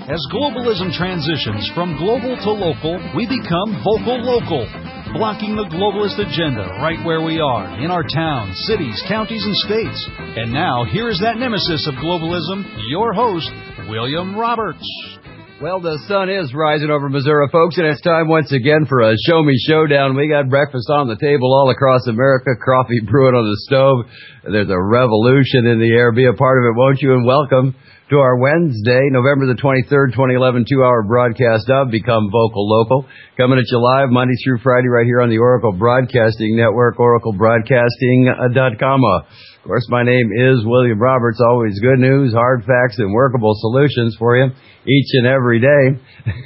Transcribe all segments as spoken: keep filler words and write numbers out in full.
As globalism transitions from global to local, we become vocal local, blocking the globalist agenda right where we are, in our towns, cities, counties, and states. And now, here is that nemesis of globalism, your host, William Roberts. Well, the sun is rising over Missouri, folks, and it's time once again for a Show Me Showdown. We got breakfast on the table all across America, coffee brewing on the stove. There's a revolution in the air. Be a part of it, won't you? And welcome to our Wednesday, November the twenty-third, twenty eleven, two-hour broadcast of Become Vocal Local. Coming at you live Monday through Friday right here on the Oracle Broadcasting Network, oracle broadcasting dot com. Of course, my name is William Roberts. Always good news, hard facts, and workable solutions for you each and every day.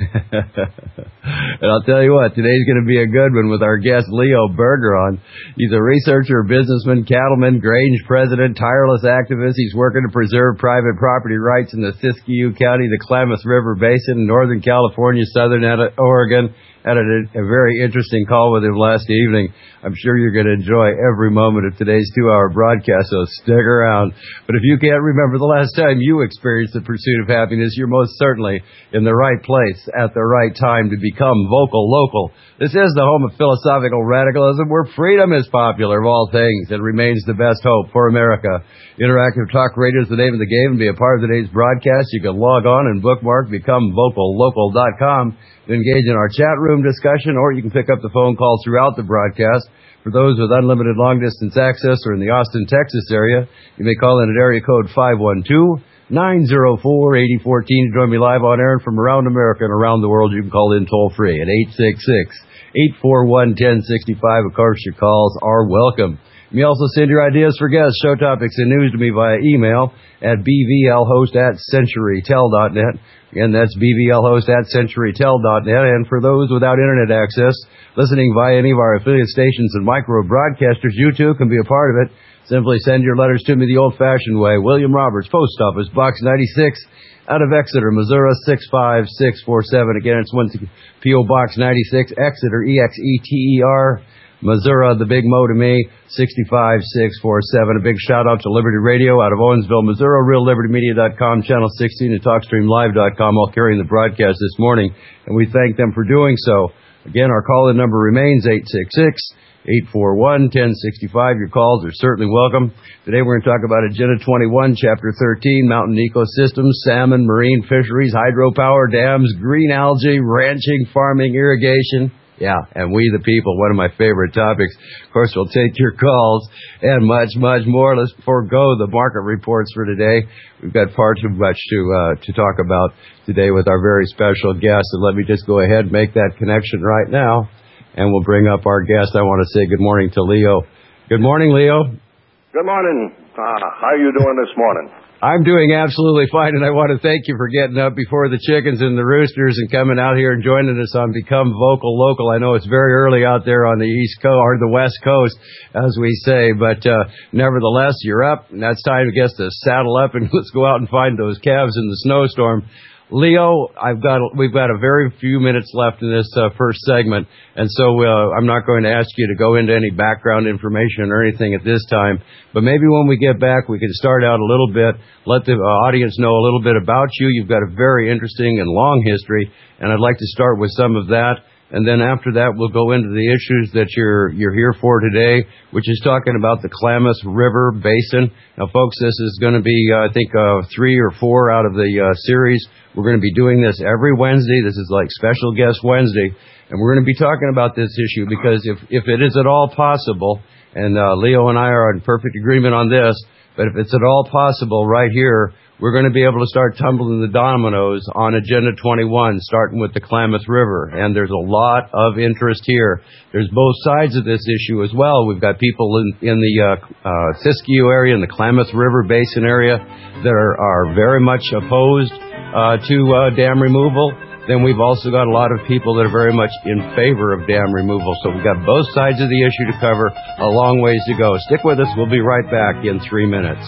And I'll tell you what, today's going to be a good one with our guest Leo Berger on. He's a researcher, businessman, cattleman, Grange president, tireless activist. He's working to preserve private property rights in the Siskiyou County, the Klamath River Basin, Northern California, Southern Oregon. Had a, a very interesting call with him last evening. I'm sure you're going to enjoy every moment of today's two-hour broadcast, so stick around. But if you can't remember the last time you experienced the pursuit of happiness, you're most certainly in the right place at the right time to become vocal local. This is the home of philosophical radicalism, where freedom is popular of all things and remains the best hope for America. Interactive Talk Radio is the name of the game, and be a part of today's broadcast. You can log on and bookmark become vocal local dot com to engage in our chat room discussion, or you can pick up the phone call throughout the broadcast. For those with unlimited long-distance access or in the Austin, Texas area, you may call in at area code five one two, nine zero four, eight zero one four to join me live on air. And from around America and around the world, you can call in toll-free at eight six six, eight four one, one zero six five. Of course, your calls are welcome. You may also send your ideas for guests, show topics, and news to me via email at b v l host at century tel dot net. Again, that's b v l host at century tel dot net. And for those without internet access, listening via any of our affiliate stations and micro broadcasters, you too can be a part of it. Simply send your letters to me the old-fashioned way. William Roberts, Post Office, Box ninety-six, out of Exeter, Missouri, six five six four seven. Again, it's one P O. Box ninety-six, Exeter, E X E T E R, Missouri, the big mo to me, six five six four seven. A big shout-out to Liberty Radio out of Owensville, Missouri, real liberty media dot com, Channel sixteen, and talk stream live dot com, all carrying the broadcast this morning, and we thank them for doing so. Again, our call-in number remains eight six six, eight four one, one zero six five. Your calls are certainly welcome. Today we're going to talk about Agenda twenty-one, Chapter thirteen, Mountain Ecosystems, Salmon, Marine Fisheries, Hydropower, Dams, Green Algae, Ranching, Farming, Irrigation. Yeah, and we the people, one of my favorite topics. Of course, we'll take your calls and much, much more. Let's forego the market reports for today. We've got far too much to uh, to talk about today with our very special guest. And let me just go ahead and make that connection right now, and we'll bring up our guest. I want to say good morning to Leo. Good morning, Leo. Good morning. Uh, how are you doing this morning? I'm doing absolutely fine, and I want to thank you for getting up before the chickens and the roosters and coming out here and joining us on Become Vocal Local. I know it's very early out there on the East Coast, or the West Coast, as we say, but uh, nevertheless, you're up, and that's time, I guess, to saddle up and let's go out and find those calves in the snowstorm. Leo, I've got we've got a very few minutes left in this uh, first segment, and so uh, I'm not going to ask you to go into any background information or anything at this time, but maybe when we get back, we can start out a little bit, let the uh, audience know a little bit about you. You've got a very interesting and long history, and I'd like to start with some of that. And then after that, we'll go into the issues that you're you're here for today, which is talking about the Klamath River Basin. Now, folks, this is going to be, uh, I think, uh, three or four out of the uh, series. We're going to be doing this every Wednesday. This is like Special Guest Wednesday. And we're going to be talking about this issue because if, if it is at all possible, and uh, Leo and I are in perfect agreement on this, but if it's at all possible right here, we're going to be able to start tumbling the dominoes on Agenda twenty-one, starting with the Klamath River. And there's a lot of interest here. There's both sides of this issue as well. We've got people in, in the uh, uh, Siskiyou area, in the Klamath River Basin area, that are, are very much opposed uh, to uh, dam removal. Then we've also got a lot of people that are very much in favor of dam removal. So we've got both sides of the issue to cover, a long ways to go. Stick with us. We'll be right back in three minutes.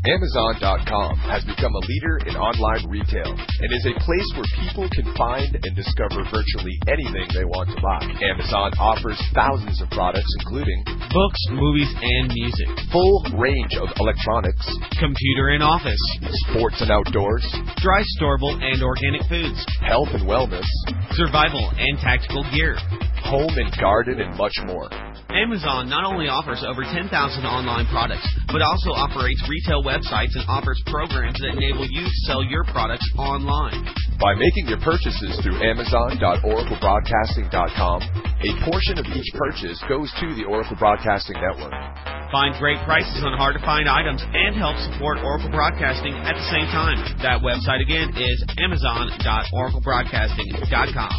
Amazon dot com has become a leader in online retail and is a place where people can find and discover virtually anything they want to buy. Amazon offers thousands of products including books, movies, and music, full range of electronics, computer and office, sports and outdoors, dry storable and organic foods, health and wellness, survival and tactical gear, home and garden, and much more. Amazon not only offers over ten thousand online products, but also operates retail websites and offers programs that enable you to sell your products online. By making your purchases through Amazon dot Oracle Broadcasting dot com, a portion of each purchase goes to the Oracle Broadcasting Network. Find great prices on hard-to-find items and help support Oracle Broadcasting at the same time. That website again is Amazon dot Oracle Broadcasting dot com.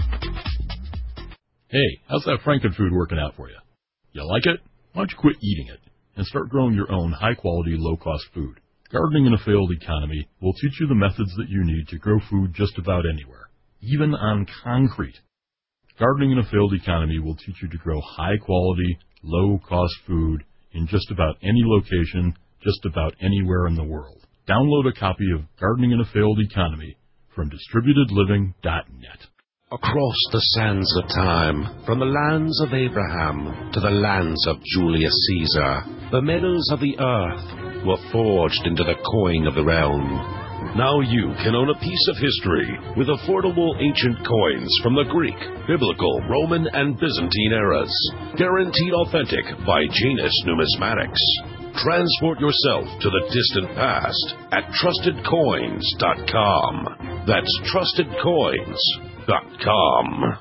Hey, how's that Frankenfood working out for you? You like it? Why don't you quit eating it and start growing your own high-quality, low-cost food? Gardening in a Failed Economy will teach you the methods that you need to grow food just about anywhere, even on concrete. Gardening in a Failed Economy will teach you to grow high-quality, low-cost food in just about any location, just about anywhere in the world. Download a copy of Gardening in a Failed Economy from distributed living dot net. Across the sands of time, from the lands of Abraham to the lands of Julius Caesar, the metals of the earth were forged into the coin of the realm. Now you can own a piece of history with affordable ancient coins from the Greek, Biblical, Roman, and Byzantine eras. Guaranteed authentic by Janus Numismatics. Transport yourself to the distant past at trusted coins dot com. That's trusted coins dot com.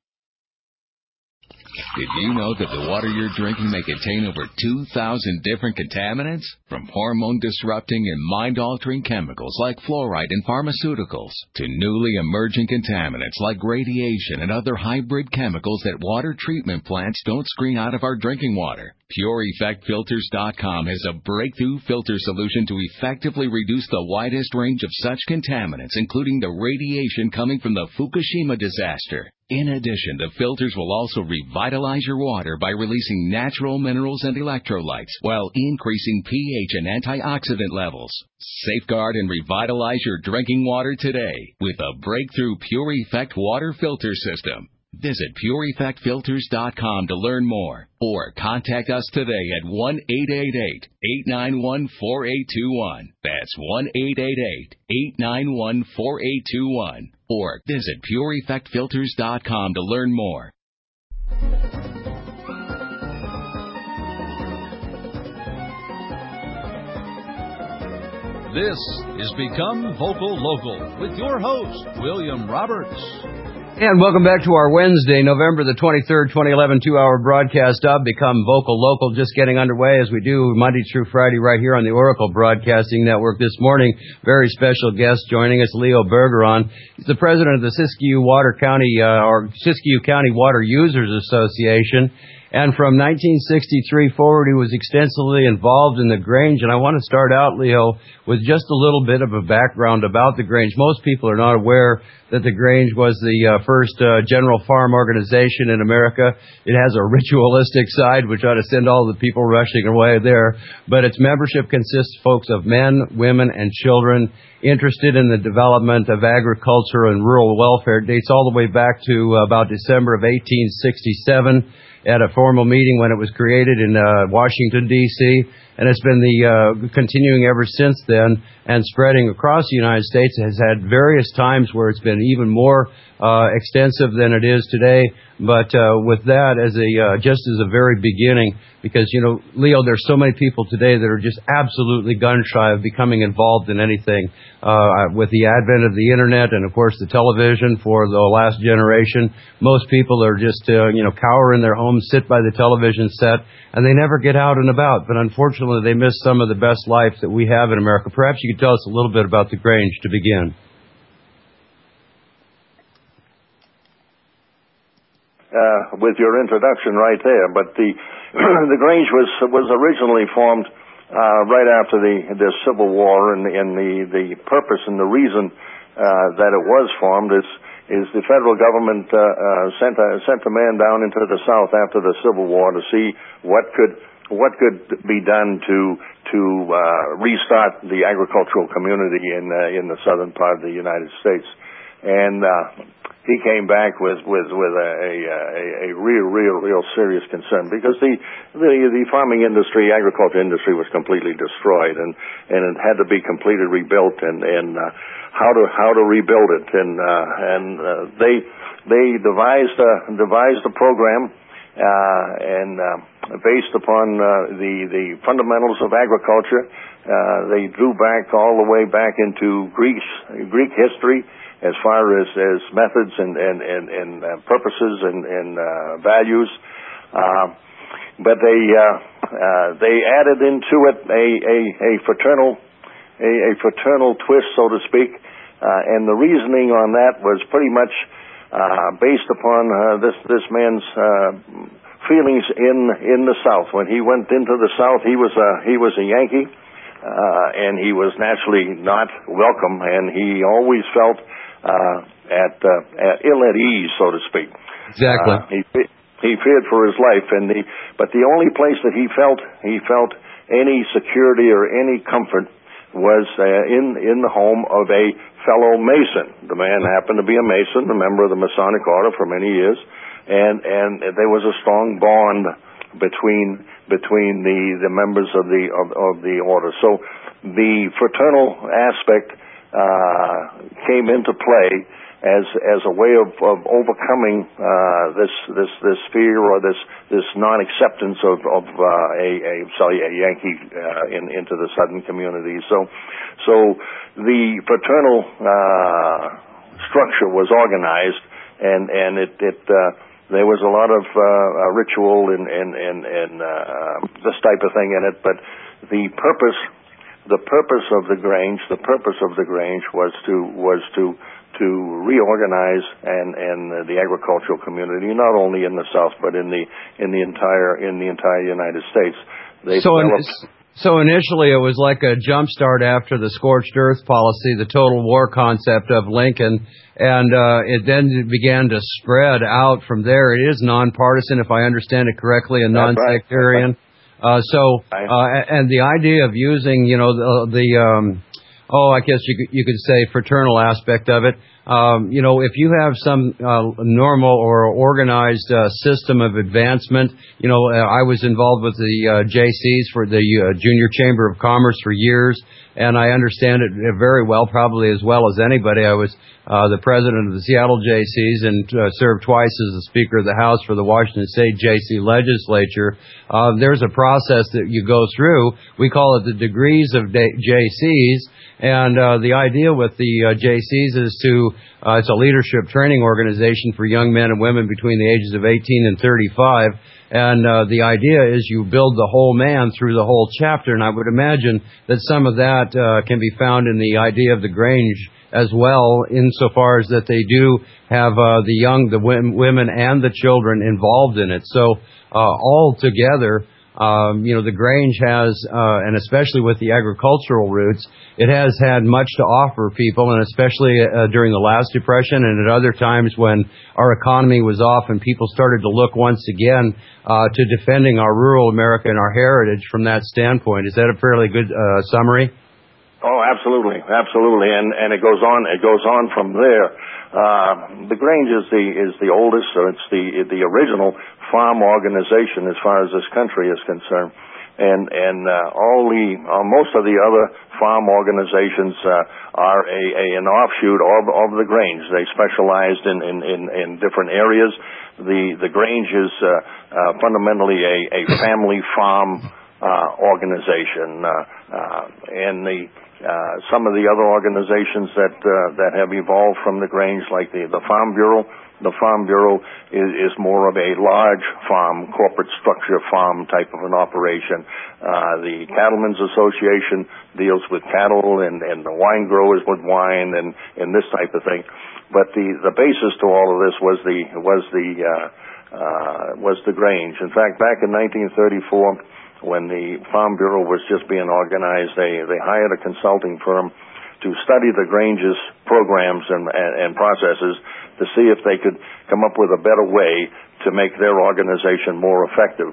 Did you know that the water you're drinking may contain over two thousand different contaminants? From hormone-disrupting and mind-altering chemicals like fluoride in pharmaceuticals to newly emerging contaminants like radiation and other hybrid chemicals that water treatment plants don't screen out of our drinking water. Pure Effect Filters dot com has a breakthrough filter solution to effectively reduce the widest range of such contaminants, including the radiation coming from the Fukushima disaster. In addition, the filters will also revitalize your water by releasing natural minerals and electrolytes while increasing pH and antioxidant levels. Safeguard and revitalize your drinking water today with a breakthrough Pure Effect water filter system. Visit Pure Effect Filters dot com to learn more or contact us today at one eight eight eight, eight nine one, four eight two one. That's one eight eight eight, eight nine one, four eight two one. Or visit Pure Effect Filters dot com to learn more. This is Become Vocal Local with your host, William Roberts. And welcome back to our Wednesday, November the twenty-third, twenty eleven, two-hour broadcast of Become Vocal Local, just getting underway as we do Monday through Friday right here on the Oracle Broadcasting Network. This morning, very special guest joining us, Leo Bergeron. He's the president of the Siskiyou Water County, uh, or Siskiyou County Water Users Association. And from nineteen sixty-three forward, he was extensively involved in the Grange. And I want to start out, Leo, with just a little bit of a background about the Grange. Most people are not aware that the Grange was the uh, first uh, general farm organization in America. It has a ritualistic side, which ought to send all the people rushing away there. But its membership consists, folks, of men, women, and children interested in the development of agriculture and rural welfare. It dates all the way back to uh, about December of eighteen sixty-seven. At a formal meeting when it was created in uh, Washington, D C, and it's been the uh, continuing ever since then and spreading across the United States. It has had various times where it's been even more uh, extensive than it is today. But uh, with that as a uh, just as a very beginning, because, you know, Leo, there's so many people today that are just absolutely gun shy of becoming involved in anything. Uh, with the advent of the internet and, of course, the television for the last generation, most people are just, uh, you know, cower in their homes, sit by the television set, and they never get out and about. But unfortunately, they miss some of the best life that we have in America. Perhaps you could tell us a little bit about the Grange to begin. Uh, with your introduction right there, but the the Grange was was originally formed uh, right after the the Civil War, and, and the the purpose and the reason uh, that it was formed is is the federal government uh, uh, sent a sent a man down into the South after the Civil War to see what could what could be done to to uh, restart the agricultural community in uh, in the southern part of the United States. And uh, he came back with with with a, a a real real real serious concern, because the the the farming industry, agriculture industry, was completely destroyed, and and it had to be completely rebuilt, and and uh, how to how to rebuild it, and uh, and uh, they they devised a devised a program, uh, and uh, based upon uh, the the fundamentals of agriculture. Uh, they drew back all the way back into Greece Greek history, as far as, as methods and, and, and, and uh, purposes and, and uh, values. Uh, but they uh, uh, they added into it a, a, a fraternal a, a fraternal twist, so to speak. Uh, and the reasoning on that was pretty much uh, based upon uh, this this man's uh, feelings in in the South. When he went into the South, he was a he was a Yankee, uh, and he was naturally not welcome, and he always felt Uh, at, uh, at ill at ease, so to speak. Exactly. Uh, he he feared for his life, and the but the only place that he felt he felt any security or any comfort was uh, in in the home of a fellow Mason. The man happened to be a Mason, a member of the Masonic Order for many years, and and there was a strong bond between between the the members of the of, of the order. So the fraternal aspect Uh, came into play as as a way of, of overcoming uh, this this this fear or this this non-acceptance of of uh, a a sorry a Yankee uh, in into the Southern community. So so the fraternal uh, structure was organized, and and it it uh, there was a lot of uh, ritual and and and, and uh, this type of thing in it, but the purpose. The purpose of the Grange, the purpose of the Grange was to was to to reorganize and and the agricultural community, not only in the South but in the in the entire in the entire United States. They so developed. In, so initially, it was like a jumpstart after the scorched earth policy, the total war concept of Lincoln, and uh, it then began to spread out from there. It is nonpartisan, if I understand it correctly, and non-sectarian. Right. Uh, so, uh, and the idea of using, you know, the, the um, oh, I guess you could, you could say fraternal aspect of it. Um, you know, if you have some uh, normal or organized uh, system of advancement, you know, uh, I was involved with the uh, J Cs for the uh, Junior Chamber of Commerce for years, and I understand it very well, probably as well as anybody. I was uh, the president of the Seattle J Cs and uh, served twice as the Speaker of the House for the Washington State J C legislature. Uh, there's a process that you go through. We call it the degrees of J Cs. And uh, the idea with the uh, J Cs is to, uh, it's a leadership training organization for young men and women between the ages of eighteen and thirty-five. And uh, the idea is you build the whole man through the whole chapter. And I would imagine that some of that uh, can be found in the idea of the Grange as well, insofar as that they do have uh, the young, the w- women and the children involved in it. So uh, all together, Um, you know, the Grange has, uh, and especially with the agricultural roots, it has had much to offer people, and especially uh, during the last Depression and at other times when our economy was off and people started to look once again uh, to defending our rural America and our heritage from that standpoint. Is that a fairly good uh, summary? Oh, absolutely, absolutely, and and it goes on. It goes on from there. Uh, the Grange is the is the oldest, so it's the the original farm organization as far as this country is concerned, and and uh, all the uh, most of the other farm organizations uh, are a, a an offshoot of of the Grange. They specialized in in in, in different areas. The the Grange is uh, uh, fundamentally a, a family farm uh, organization, uh, uh, and the. Uh, some of the other organizations that uh, that have evolved from the Grange, like the, the Farm Bureau. The Farm Bureau is, is more of a large farm, corporate structure farm type of an operation. Uh, the Cattlemen's Association deals with cattle, and, and the wine growers with wine, and, and this type of thing. But the, the basis to all of this was the was the uh, uh, was the Grange. In fact, back in nineteen thirty-four. When the Farm Bureau was just being organized, they, they hired a consulting firm to study the Grange's programs and, and, and processes to see if they could come up with a better way to make their organization more effective.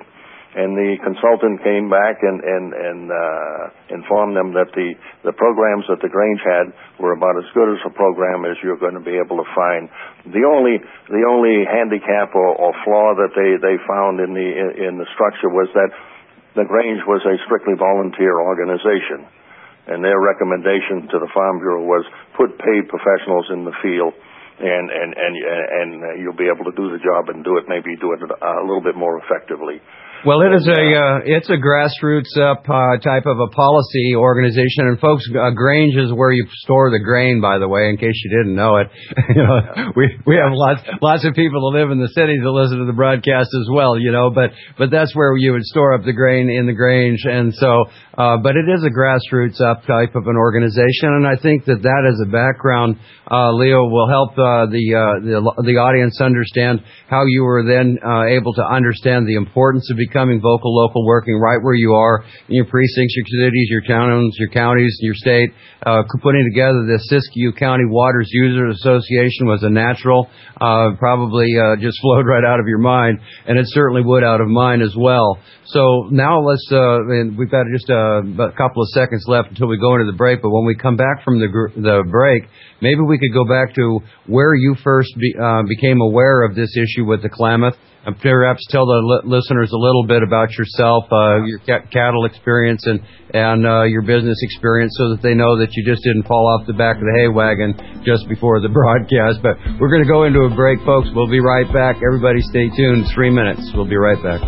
And the consultant came back and and, and uh, informed them that the, the programs that the Grange had were about as good as a program as you're going to be able to find. The only the only handicap or, or flaw that they, they found in the in the structure was that the Grange was a strictly volunteer organization, and their recommendation to the Farm Bureau was put paid professionals in the field, and and and and you'll be able to do the job and do it maybe do it a little bit more effectively. Well, it is a uh, it's a grassroots up uh, type of a policy organization, and folks, uh, Grange is where you store the grain. By the way, in case you didn't know it, you know we we have lots lots of people that live in the cities that listen to the broadcast as well. You know, but but that's where you would store up the grain in the Grange, and so. Uh, but it is a grassroots up type of an organization, and I think that that as a background, uh, Leo, will help uh, the, uh, the the audience understand how you were then uh, able to understand the importance of becoming vocal local, working right where you are in your precincts, your cities, your towns, your counties, your state. Uh, putting together the Siskiyou County Waters Users Association was a natural, uh, probably uh, just flowed right out of your mind, and it certainly would out of mine as well. So now let's, uh, and we've got just a, a couple of seconds left until we go into the break, but when we come back from the the break, maybe we could go back to where you first be, uh, became aware of this issue with the Klamath, and perhaps tell the li- listeners a little bit about yourself, uh, your ca- cattle experience and, and uh, your business experience, so that they know that you just didn't fall off the back of the hay wagon just before the broadcast. But we're going to go into a break, folks. We'll be right back. Everybody stay tuned. Three minutes. We'll be right back.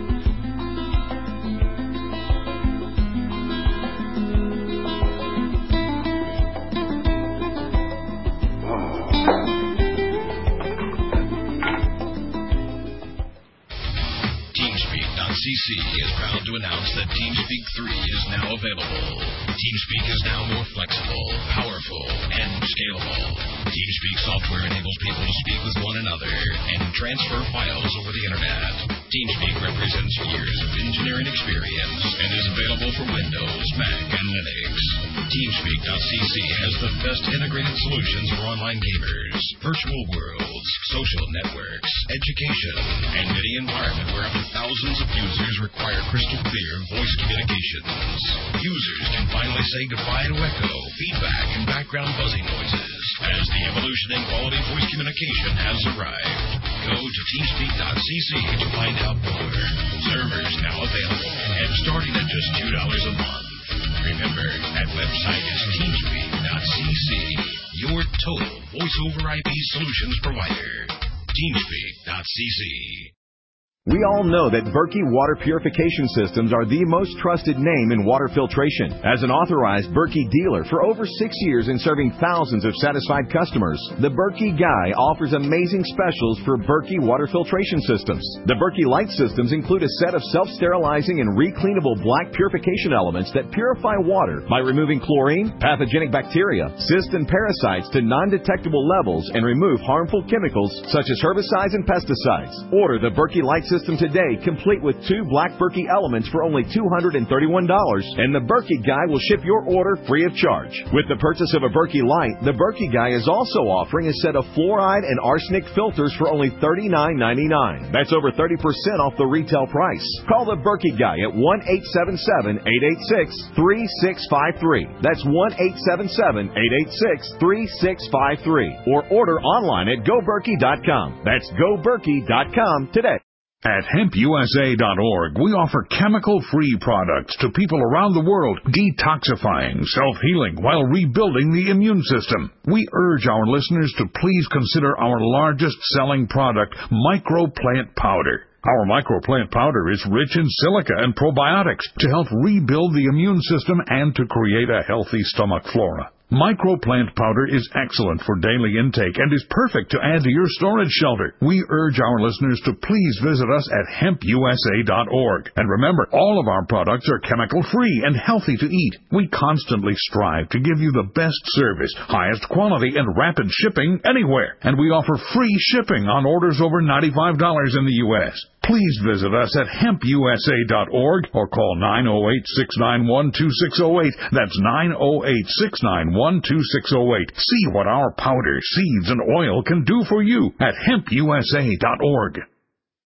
C C is proud to announce that TeamSpeak three is now available. TeamSpeak is now more flexible, powerful, and scalable. TeamSpeak software enables people to speak with one another and transfer files over the internet. TeamSpeak represents years of engineering experience and is available for Windows, Mac, and Linux. TeamSpeak dot C C has the best integrated solutions for online gamers, virtual worlds, social networks, education, and any environment where up to thousands of users require crystal clear voice communications. Users can finally say goodbye to echo, feedback, and background buzzing noises as the evolution in quality voice communication has arrived. Go to TeamSpeak dot C C to find out more. Servers now available and starting at just two dollars a month. Remember, that website is TeamSpeak dot C C, your total voice over I P solutions provider. TeamSpeak dot C C. We all know that Berkey Water Purification Systems are the most trusted name in water filtration. As an authorized Berkey dealer for over six years and serving thousands of satisfied customers, the Berkey Guy offers amazing specials for Berkey Water Filtration Systems. The Berkey Light Systems include a set of self-sterilizing and recleanable black purification elements that purify water by removing chlorine, pathogenic bacteria, cysts, and parasites to non-detectable levels and remove harmful chemicals such as herbicides and pesticides. Order the Berkey Light Systems System today, complete with two black Berkey elements for only two hundred thirty-one dollars, and the Berkey Guy will ship your order free of charge. With the purchase of a Berkey Light, the Berkey Guy is also offering a set of fluoride and arsenic filters for only thirty-nine ninety-nine. That's over thirty percent off the retail price. Call the Berkey Guy at one eight seven seven, eight eight six, three six five three. That's one eight seven seven, eight eight six, three six five three. Or order online at go berkey dot com. That's go berkey dot com today. At hemp U S A dot org, we offer chemical-free products to people around the world, detoxifying, self-healing, while rebuilding the immune system. We urge our listeners to please consider our largest-selling product, Microplant Powder. Our Microplant Powder is rich in silica and probiotics to help rebuild the immune system and to create a healthy stomach flora. Microplant Powder is excellent for daily intake and is perfect to add to your storage shelter. We urge our listeners to please visit us at hemp U S A dot org. And remember, all of our products are chemical-free and healthy to eat. We constantly strive to give you the best service, highest quality, and rapid shipping anywhere. And we offer free shipping on orders over ninety-five dollars in the U S Please visit us at hemp U S A dot org or call nine oh eight, six nine one, two six oh eight. That's nine oh eight, six nine one, two six oh eight. See what our powder, seeds, and oil can do for you at hemp U S A dot org.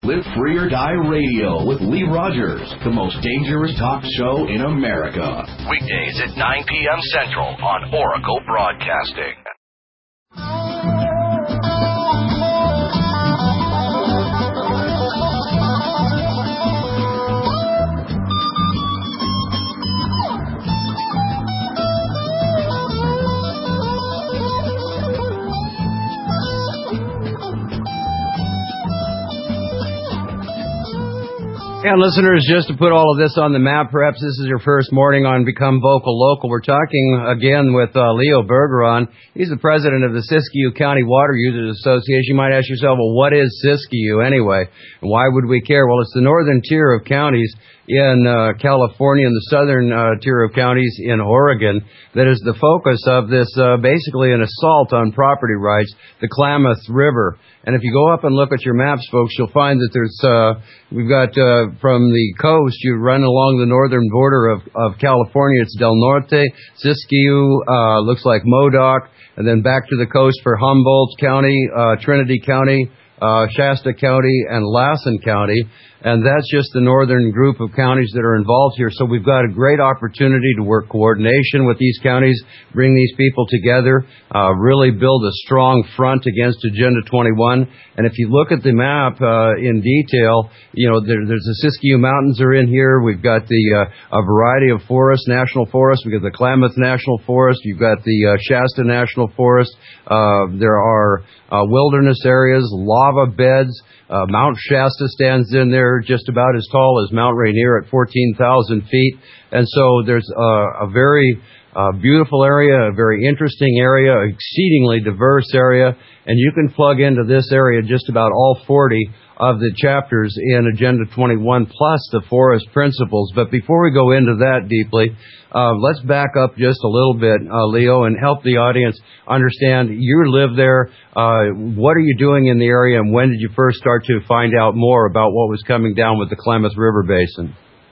Live Free or Die Radio with Lee Rogers, the most dangerous talk show in America. Weekdays at nine p.m. Central on Oracle Broadcasting. And listeners, just to put all of this on the map, perhaps this is your first morning on Become Vocal Local. We're talking again with uh, Leo Bergeron. He's the president of the Siskiyou County Water Users Association. You might ask yourself, well, what is Siskiyou anyway? And why would we care? Well, it's the northern tier of counties in uh, California and the southern uh, tier of counties in Oregon that is the focus of this, uh, basically an assault on property rights, the Klamath River. And if you go up and look at your maps, folks, you'll find that there's, uh, we've got, uh, from the coast, you run along the northern border of, of California, it's Del Norte, Siskiyou, uh, looks like Modoc, and then back to the coast for Humboldt County, uh, Trinity County, uh, Shasta County, and Lassen County. And that's just the northern group of counties that are involved here. So we've got a great opportunity to work coordination with these counties, bring these people together, uh, really build a strong front against Agenda twenty-one. And if you look at the map uh, in detail, you know, there, there's the Siskiyou Mountains are in here. We've got the uh, a variety of forests, national forests. We've got the Klamath National Forest. You've got the uh, Shasta National Forest. Uh, there are uh, wilderness areas, lava beds. Uh, Mount Shasta stands in there just about as tall as Mount Rainier at fourteen thousand feet. And so there's uh, a very uh, beautiful area, a very interesting area, exceedingly diverse area. And you can plug into this area just about all forty of the chapters in Agenda twenty-one plus the forest principles. But before we go into that deeply, uh, let's back up just a little bit, uh, Leo, and help the audience understand you live there. Uh, what are you doing in the area, and when did you first start to find out more about what was coming down with the Klamath River Basin?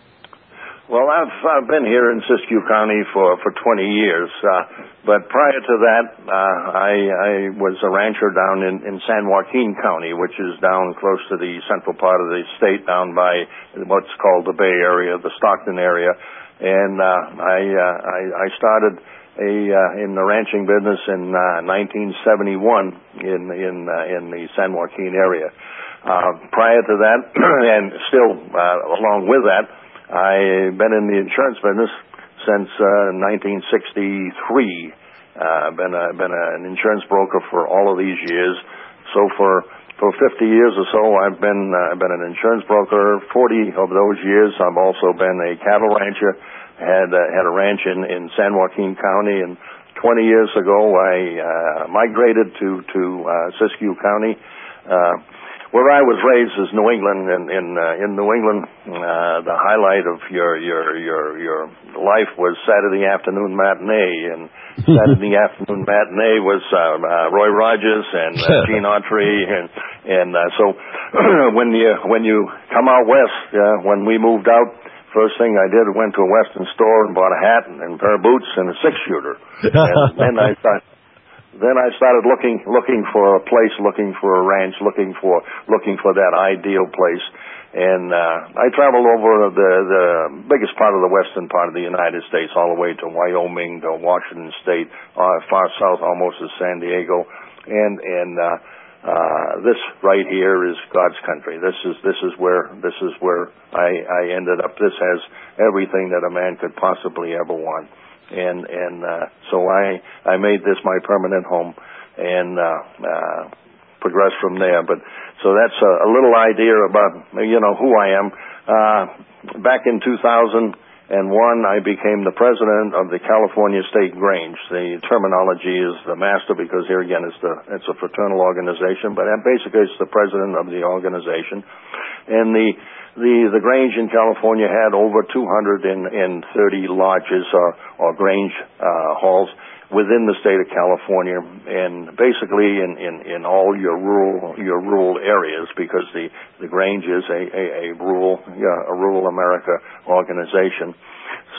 Well, I've, I've been here in Siskiyou County for, for twenty years, uh, but prior to that, uh, I, I was a rancher down in, in San Joaquin County, which is down close to the central part of the state, down by what's called the Bay Area, the Stockton area, and uh, I, uh, I, I started a uh, in the ranching business in uh, nineteen seventy-one in in uh, in the San Joaquin area. Uh, prior to that, and still uh, along with that, I've been in the insurance business since uh, nineteen sixty-three. I've uh, been a, been a, an insurance broker for all of these years. So for for fifty years or so, I've been uh, been an insurance broker. forty of those years, I've also been a cattle rancher. Had uh, had a ranch in, in San Joaquin County, and twenty years ago, I uh, migrated to to uh, Siskiyou County. Uh, Where I was raised is New England, and in uh, in New England, uh, the highlight of your your your your life was Saturday afternoon matinee, and Saturday afternoon matinee was uh, uh, Roy Rogers and uh, Gene Autry, and and uh, so when you when you come out west, uh, when we moved out, first thing I did, went to a Western store and bought a hat and, and a pair of boots and a six shooter, and then I thought. Then I started looking, looking for a place, looking for a ranch, looking for, looking for that ideal place. And, uh, I traveled over the, the biggest part of the western part of the United States, all the way to Wyoming, to Washington State, uh, far south almost to San Diego. And, and, uh, uh, this right here is God's country. This is, this is where, this is where I, I ended up. This has everything that a man could possibly ever want. And and uh, so I I made this my permanent home, and uh, uh, progressed from there. But so that's a, a little idea about you know who I am. Uh, back in two thousand one, I became the president of the California State Grange. The terminology is the master because here again it's the it's a fraternal organization, but basically it's the president of the organization, and the. The the Grange in California had over two hundred thirty lodges or, or Grange uh, halls within the state of California, and basically in, in, in all your rural your rural areas, because the, the Grange is a, a, a rural yeah, a rural America organization. So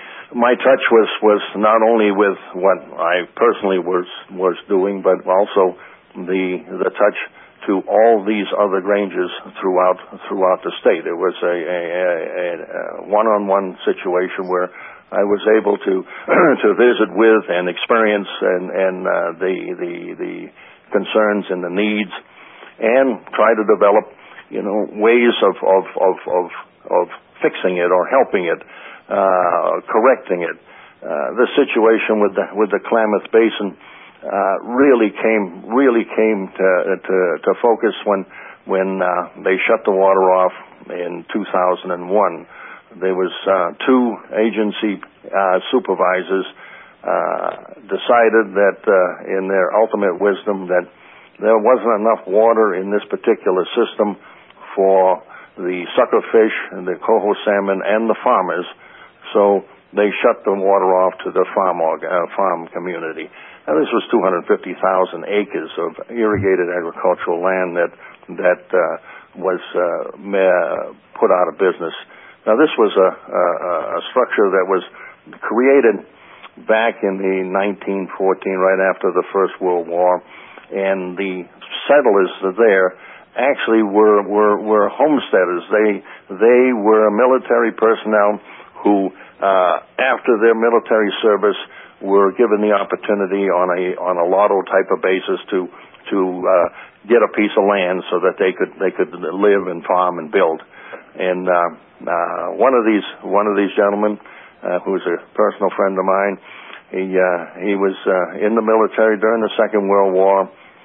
my touch was, was not only with what I personally was was doing, but also the the touch to all these other granges throughout throughout the state. It was a, a, a, a one-on-one situation where I was able to to visit with and experience and, and uh, the the the concerns and the needs, and try to develop, you know, ways of of of of, of fixing it or helping it, uh, correcting it. Uh, the situation with the with the Klamath Basin uh, really came really came to to, to focus when when uh, they shut the water off in two thousand one. There was uh, two agency uh, supervisors uh, decided that uh, in their ultimate wisdom that there wasn't enough water in this particular system for the suckerfish and the coho salmon and the farmers, so they shut the water off to the farm org- uh, farm community. Now, this was two hundred fifty thousand acres of irrigated agricultural land that that uh, was uh, put out of business. Now, this was a, a, a structure that was created back in the nineteen fourteen, right after the First World War, and the settlers there actually were were, were homesteaders. They they were military personnel who, uh, after their military service, were given the opportunity on a on a lotto type of basis to to uh, get a piece of land so that they could they could live and farm and build. And uh, uh, one of these one of these gentlemen, uh, who was a personal friend of mine, he uh, he was uh, in the military during the Second World War.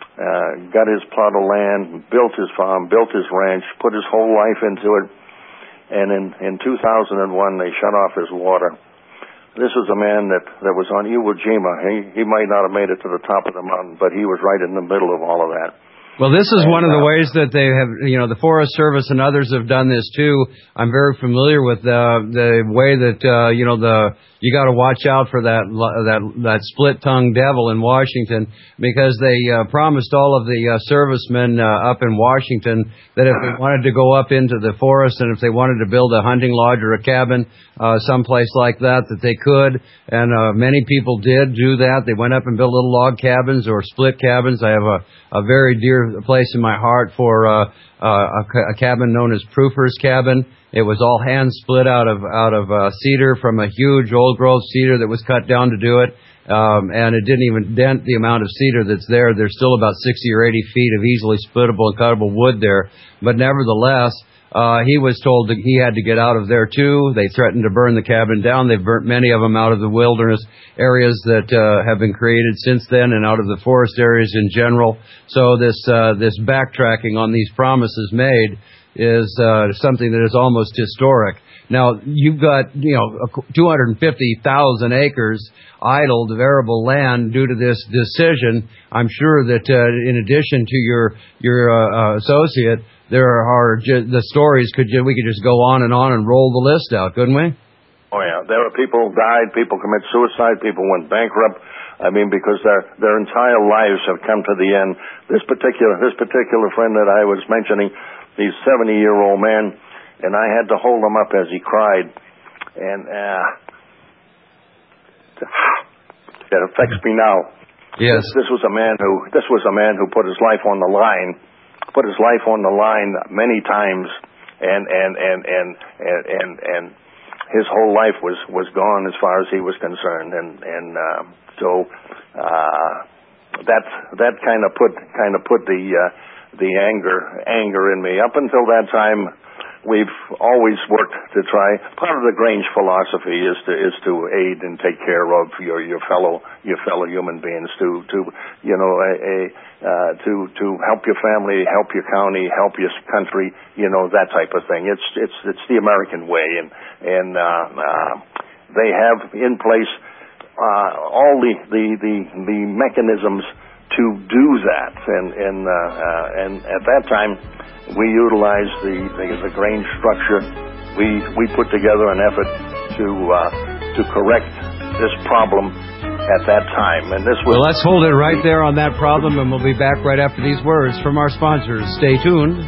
Uh, got his plot of land, built his farm, built his ranch, put his whole life into it. And in in two thousand one, they shut off his water. This was a man that, that was on Iwo Jima. He he might not have made it to the top of the mountain, but he was right in the middle of all of that. Well, this is and, one of the uh, ways that they have, you know, the Forest Service and others have done this too. I'm very familiar with the the way that, uh, you know, the you got to watch out for that that that split-tongued devil in Washington, because they uh, promised all of the uh, servicemen uh, up in Washington that if they wanted to go up into the forest and if they wanted to build a hunting lodge or a cabin uh, someplace like that, that they could. And uh, many people did do that. They went up and built little log cabins or split cabins. I have a, a very dear place in my heart for uh, uh, a, a cabin known as Proofer's Cabin. It was all hand split out of out of uh, cedar from a huge old growth cedar that was cut down to do it, um, and it didn't even dent the amount of cedar that's there. There's still about sixty or eighty feet of easily splittable and cuttable wood there, but nevertheless, uh, he was told that he had to get out of there too. They threatened to burn the cabin down. They've burnt many of them out of the wilderness areas that uh, have been created since then, and out of the forest areas in general. So this uh, this backtracking on these promises made is uh, something that is almost historic. Now, you've got, you know, two hundred fifty thousand acres idle, arable land due to this decision. I'm sure that uh, in addition to your your uh, associate, there are ju- the stories. Could you, we could just go on and on and roll the list out, couldn't we? Oh yeah, there are people who died, people commit suicide, people went bankrupt. I mean, because their their entire lives have come to the end. This particular this particular friend that I was mentioning, he's a seventy-year-old man, and I had to hold him up as he cried, and uh, it affects me now. Yes, this, this was a man who this was a man who put his life on the line, put his life on the line many times, and and and and and and, and his whole life was was gone as far as he was concerned, and and uh, so uh, that that kind of put kind of put the uh, the anger anger in me. Up until that time, we've always worked to try. Part of the Grange philosophy is to is to aid and take care of your your fellow your fellow human beings. To to you know a, a uh, to to help your family, help your county, help your country. You know, that type of thing. It's it's it's the American way, and and uh, uh, they have in place uh, all the the the, the mechanisms to do that, and and uh, uh, and at that time, we utilized the, the the Grange structure. We we put together an effort to uh, to correct this problem at that time, and this was. Well, let's hold it right there on that problem, and we'll be back right after these words from our sponsors. Stay tuned.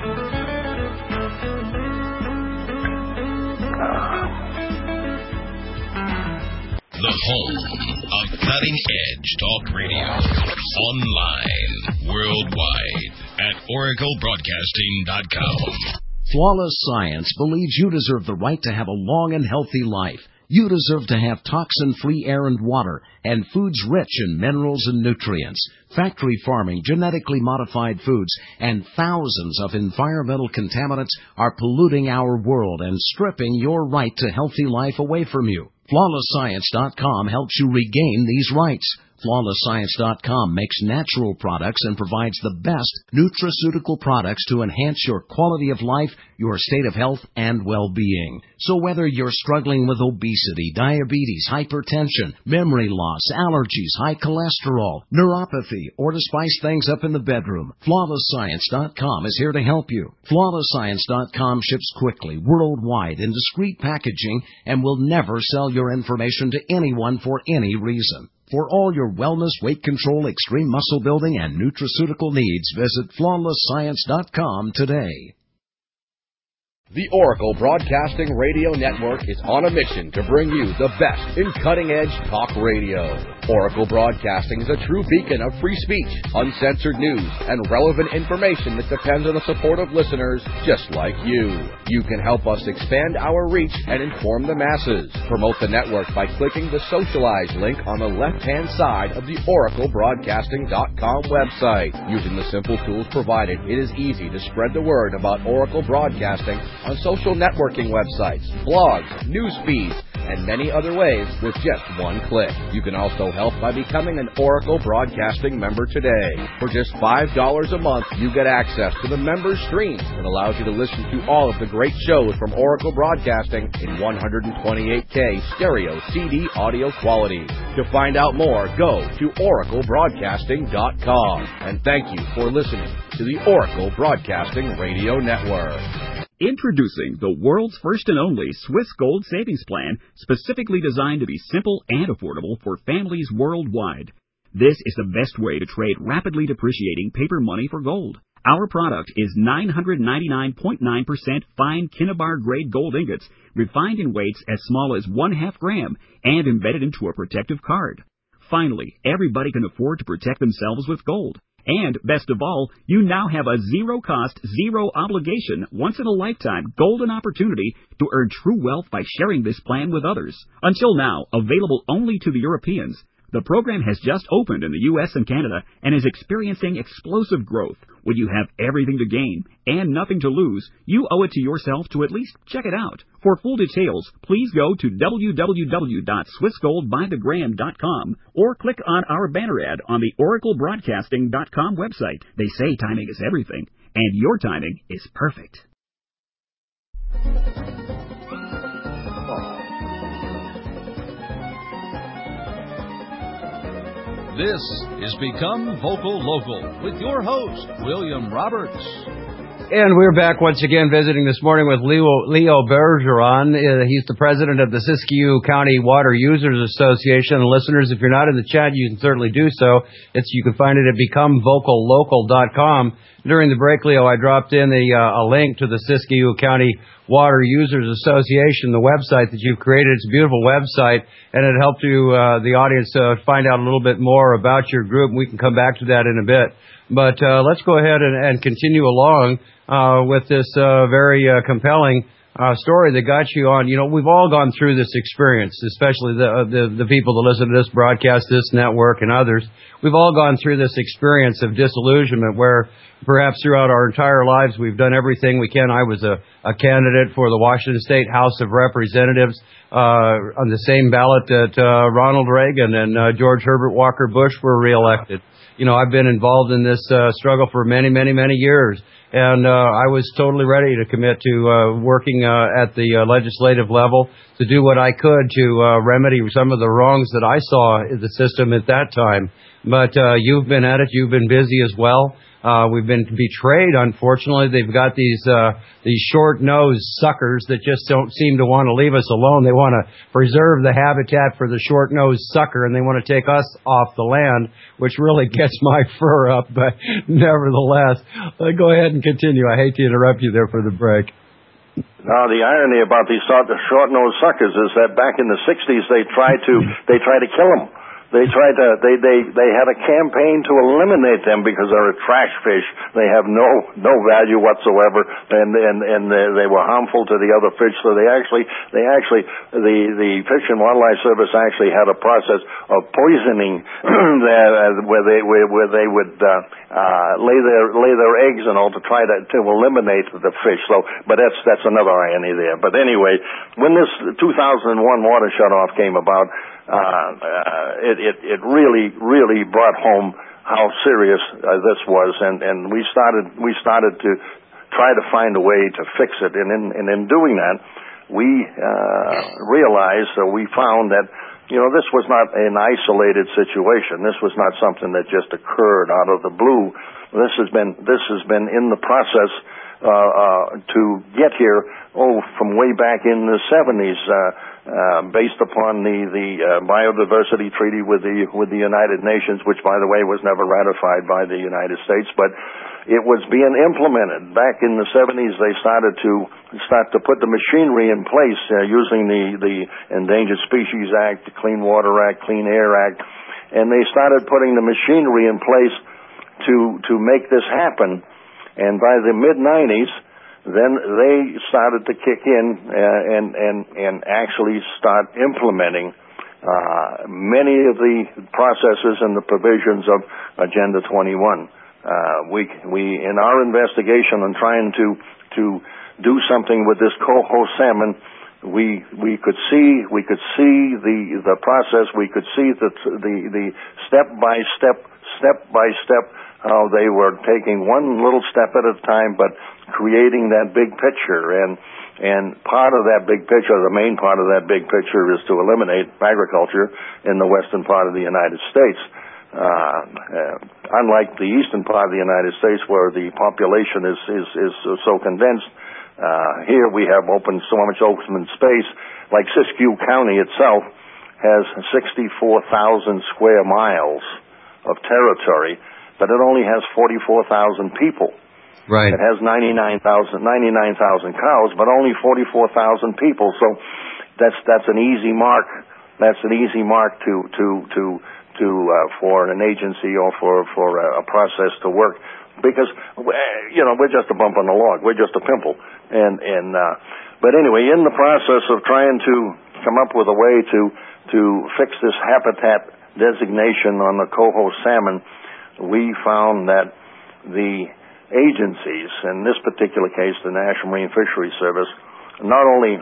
The home of cutting-edge talk radio. Online, worldwide. at oracle broadcasting dot com. Flawless Science believes you deserve the right to have a long and healthy life. You deserve to have toxin-free air and water, and foods rich in minerals and nutrients. Factory farming, genetically modified foods, and thousands of environmental contaminants are polluting our world and stripping your right to healthy life away from you. Flawless Science dot com helps you regain these rights. Flawless Science dot com makes natural products and provides the best nutraceutical products to enhance your quality of life, your state of health, and well-being. So whether you're struggling with obesity, diabetes, hypertension, memory loss, allergies, high cholesterol, neuropathy, or to spice things up in the bedroom, Flawless Science dot com is here to help you. Flawless Science dot com ships quickly, worldwide, in discreet packaging, and will never sell your information to anyone for any reason. For all your wellness, weight control, extreme muscle building, and nutraceutical needs, visit Flawless Science dot com today. The Oracle Broadcasting Radio Network is on a mission to bring you the best in cutting-edge talk radio. Oracle Broadcasting is a true beacon of free speech, uncensored news, and relevant information that depends on the support of listeners just like you. You can help us expand our reach and inform the masses. Promote the network by clicking the Socialize link on the left-hand side of the oracle broadcasting dot com website. Using the simple tools provided, it is easy to spread the word about Oracle Broadcasting on social networking websites, blogs, news feeds, and many other ways with just one click. You can also help by becoming an Oracle Broadcasting member today. For just five dollars a month, you get access to the member stream that allows you to listen to all of the great shows from Oracle Broadcasting in one twenty-eight K stereo C D audio quality. To find out more, go to oracle broadcasting dot com. And thank you for listening to the Oracle Broadcasting Radio Network. Introducing the world's first and only Swiss Gold Savings Plan, specifically designed to be simple and affordable for families worldwide. This is the best way to trade rapidly depreciating paper money for gold. Our product is nine hundred ninety-nine point nine percent fine Kinnabar grade gold ingots, refined in weights as small as one half gram and embedded into a protective card. Finally, everybody can afford to protect themselves with gold. And, best of all, you now have a zero-cost, zero-obligation, once-in-a-lifetime golden opportunity to earn true wealth by sharing this plan with others. Until now, available only to the Europeans, the program has just opened in the U S and Canada and is experiencing explosive growth. When you have everything to gain and nothing to lose, you owe it to yourself to at least check it out. For full details, please go to w w w dot swiss gold by the gram dot com or click on our banner ad on the oracle broadcasting dot com website. They say timing is everything, and your timing is perfect. This is Become Vocal Local with your host, William Roberts. And we're back once again visiting this morning with Leo, Leo Bergeron. Uh, he's the president of the Siskiyou County Water Users Association. And listeners, if you're not in the chat, you can certainly do so. It's You can find it at become vocal local dot com. During the break, Leo, I dropped in a, uh, a link to the Siskiyou County Water Users Association, the website that you've created. It's a beautiful website, and it helped you, uh, the audience, uh, find out a little bit more about your group. We can come back to that in a bit. But uh, let's go ahead and, and continue along uh, with this uh, very uh, compelling uh, story that got you on. You know, we've all gone through this experience, especially the, uh, the the people that listen to this broadcast, this network, and others. We've all gone through this experience of disillusionment where perhaps throughout our entire lives we've done everything we can. I was a, a candidate for the Washington State House of Representatives uh, on the same ballot that uh, Ronald Reagan and uh, George Herbert Walker Bush were reelected. You know, I've been involved in this uh, struggle for many, many, many years. And uh, I was totally ready to commit to uh, working uh, at the uh, legislative level to do what I could to uh, remedy some of the wrongs that I saw in the system at that time. But uh, you've been at it. You've been busy as well. Uh, we've been betrayed, unfortunately. They've got these uh, these short-nosed suckers that just don't seem to want to leave us alone. They want to preserve the habitat for the short-nosed sucker, and they want to take us off the land, which really gets my fur up. But nevertheless, uh, go ahead and continue. I hate to interrupt you there for the break. Now, the irony about these short-nosed suckers is that back in the sixties, they tried to they tried to kill them. They tried to, they, they, they had a campaign to eliminate them because they're a trash fish. They have no, no value whatsoever, and, and, and they were harmful to the other fish. So they actually, they actually, the, the Fish and Wildlife Service actually had a process of poisoning that, where they, where, where they would, uh, uh, lay their, lay their eggs and all to try to, to eliminate the fish. So, but that's, that's another irony there. But anyway, when this two thousand one water shutoff came about, Uh, uh, it, it, it really, really brought home how serious uh, this was, and, and we started, we started to try to find a way to fix it, and in, and in doing that, we, uh, realized, uh, we found that, you know, this was not an isolated situation. This was not something that just occurred out of the blue. This has been, this has been in the process, uh, uh, to get here, oh, from way back in the seventies, uh, Uh, based upon the the uh, biodiversity treaty with the with the United Nations, which, by the way, was never ratified by the United States, but it was being implemented back in the seventies. They started to start to put the machinery in place uh, using the the Endangered Species Act, the Clean Water Act, Clean Air Act, and they started putting the machinery in place to to make this happen. And by the mid nineties, then they started to kick in uh, and and and actually start implementing uh, many of the processes and the provisions of Agenda twenty-one. Uh, we we in our investigation on trying to to do something with this coho salmon, we we could see we could see the the process. We could see the the the step by step step by step how they were taking one little step at a time, but creating that big picture. And and part of that big picture, the main part of that big picture, is to eliminate agriculture in the western part of the United States. Uh, uh, unlike the eastern part of the United States, where the population is is, is so condensed, uh, here we have open so much open space. Like Siskiyou County itself has sixty-four thousand square miles of territory, but it only has forty-four thousand people. Right. It has ninety-nine thousand cows, but only forty-four thousand people. So that's that's an easy mark. That's an easy mark to to to to uh, for an agency or for for a process to work, because you know we're just a bump on the log. We're just a pimple. And and uh, but anyway, in the process of trying to come up with a way to to fix this habitat designation on the coho salmon, we found that the agencies, in this particular case, the National Marine Fisheries Service, not only uh,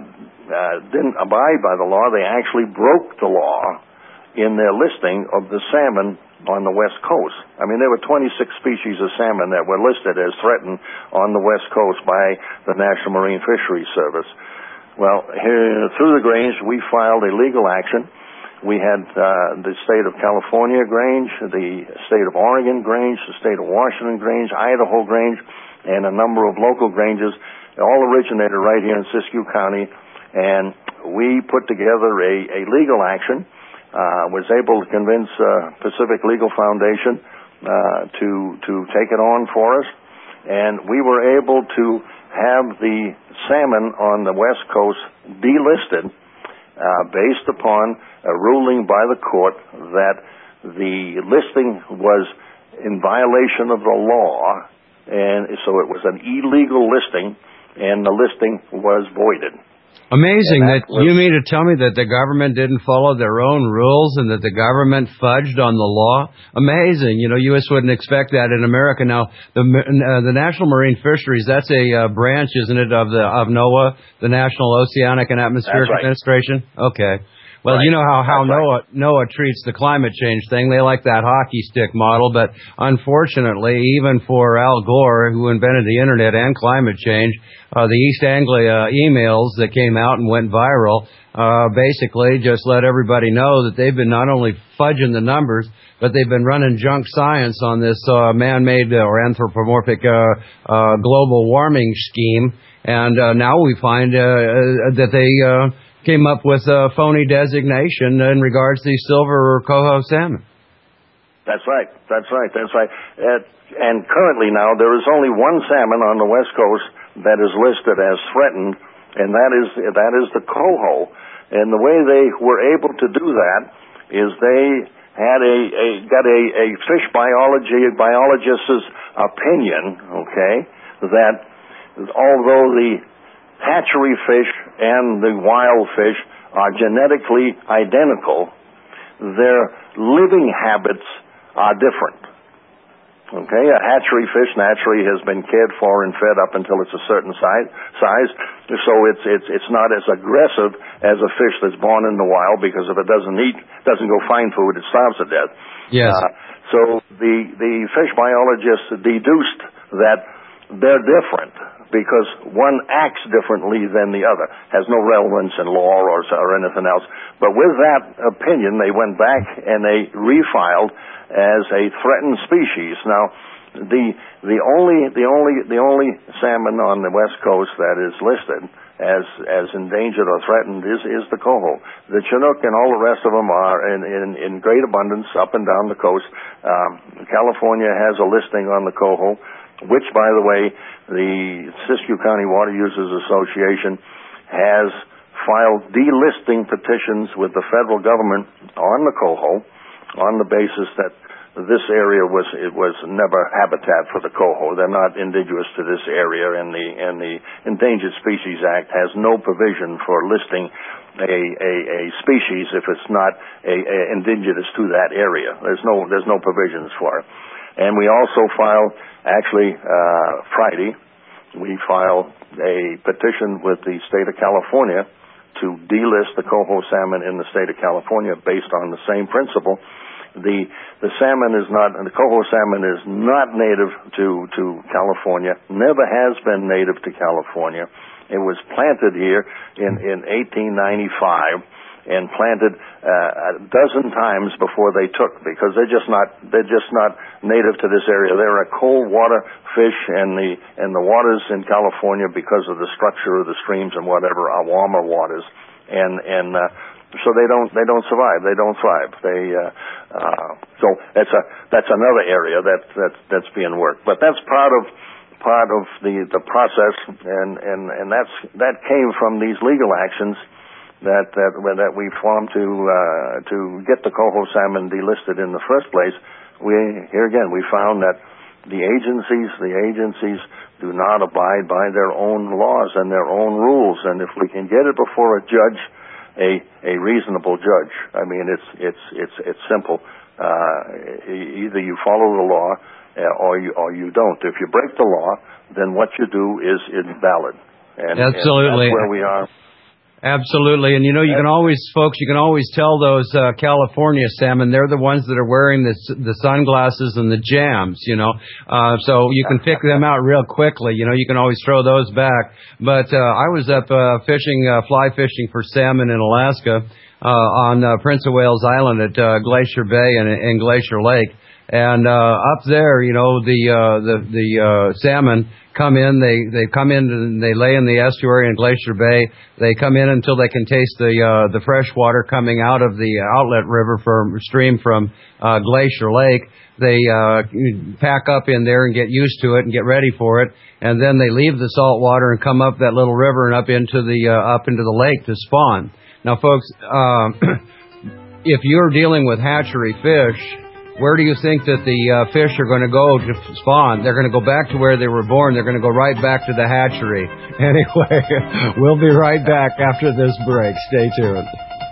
uh, didn't abide by the law, they actually broke the law in their listing of the salmon on the West Coast. I mean, there were twenty-six species of salmon that were listed as threatened on the West Coast by the National Marine Fisheries Service. Well, here, through the Grange, we filed a legal action. We had uh, the state of California Grange, the state of Oregon Grange, the state of Washington Grange, Idaho Grange, and a number of local Granges. They all originated right here in Siskiyou County, and we put together a, a legal action, uh, was able to convince uh, Pacific Legal Foundation uh, to, to take it on for us, and we were able to have the salmon on the West Coast delisted uh, based upon a ruling by the court that the listing was in violation of the law, and so it was an illegal listing, and the listing was voided. Amazing that, that was, you mean to tell me that the government didn't follow their own rules and that the government fudged on the law? Amazing. You know, U S wouldn't expect that in America. Now, the uh, the National Marine Fisheries, that's a uh, branch, isn't it, of the of NOAA, the National Oceanic and Atmospheric right. Administration? Okay. Well, right. You know how, how NOAA, right. NOAA treats the climate change thing. They like that hockey stick model, but unfortunately, even for Al Gore, who invented the Internet and climate change, uh, the East Anglia emails that came out and went viral uh, basically just let everybody know that they've been not only fudging the numbers, but they've been running junk science on this uh, man-made uh, or anthropomorphic uh, uh, global warming scheme. And uh, now we find uh, uh, that they... Uh, came up with a phony designation in regards to the silver or coho salmon. That's right. That's right. That's right. Uh, and currently now there is only one salmon on the West Coast that is listed as threatened, and that is that is the coho. And the way they were able to do that is they had a, a got a, a fish biology biologist's opinion, okay, that although the hatchery fish and the wild fish are genetically identical, their living habits are different. Okay, a hatchery fish naturally has been cared for and fed up until it's a certain size, size, so it's it's it's not as aggressive as a fish that's born in the wild, because if it doesn't eat, doesn't go find food, it starves to death. Yes. Uh, so the the fish biologists deduced that they're different because one acts differently than the other, has no relevance in law or or anything else. But with that opinion, they went back and they refiled as a threatened species. Now, the the only the only the only salmon on the West Coast that is listed as as endangered or threatened is is the coho. The Chinook and all the rest of them are in in, in great abundance up and down the coast. Um, California has a listing on the coho, which, by the way, the Siskiyou County Water Users Association has filed delisting petitions with the federal government on the coho, on the basis that this area was it was never habitat for the coho. They're not indigenous to this area, and the and the Endangered Species Act has no provision for listing a a, a species if it's not a, a indigenous to that area. There's no there's no provisions for it. And we also filed, actually uh, Friday, we filed a petition with the state of California to delist the coho salmon in the state of California based on the same principle. The the salmon is not, the coho salmon is not native to, to California, never has been native to California. It was planted here in, in eighteen ninety-five and planted uh, a dozen times before they took, because they're just not they're just not native to this area. They're a cold water fish, and the and the waters in California, because of the structure of the streams and whatever, are warmer waters, and and uh, so they don't they don't survive. They don't thrive. They uh, uh, so that's a that's another area that that that's being worked. But that's part of part of the the process, and and and that's that came from these legal actions that that that we formed to uh, to get the coho salmon delisted in the first place. We here again we found that the agencies the agencies do not abide by their own laws and their own rules, and if we can get it before a judge, a a reasonable judge, I mean it's it's it's it's simple. Uh, either you follow the law uh, or you or you don't. If you break the law, then what you do is invalid. And, Absolutely. and that's where we are. Absolutely, and you know, you can always, folks, you can always tell those uh, California salmon, they're the ones that are wearing the the sunglasses and the jams, you know, uh, so you can pick them out real quickly, you know, you can always throw those back. But uh, I was up uh, fishing, uh, fly fishing for salmon in Alaska uh, on uh, Prince of Wales Island at uh, Glacier Bay and, and Glacier Lake. And uh, up there, you know, the uh, the the uh, salmon come in. They they come in and they lay in the estuary in Glacier Bay. They come in until they can taste the uh, the fresh water coming out of the outlet river from stream from uh, Glacier Lake. They uh, pack up in there and get used to it and get ready for it. And then they leave the salt water and come up that little river and up into the uh, up into the lake to spawn. Now, folks, uh, if you're dealing with hatchery fish, where do you think that the uh, fish are going to go to spawn? They're going to go back to where they were born. They're going to go right back to the hatchery. Anyway, we'll be right back after this break. Stay tuned.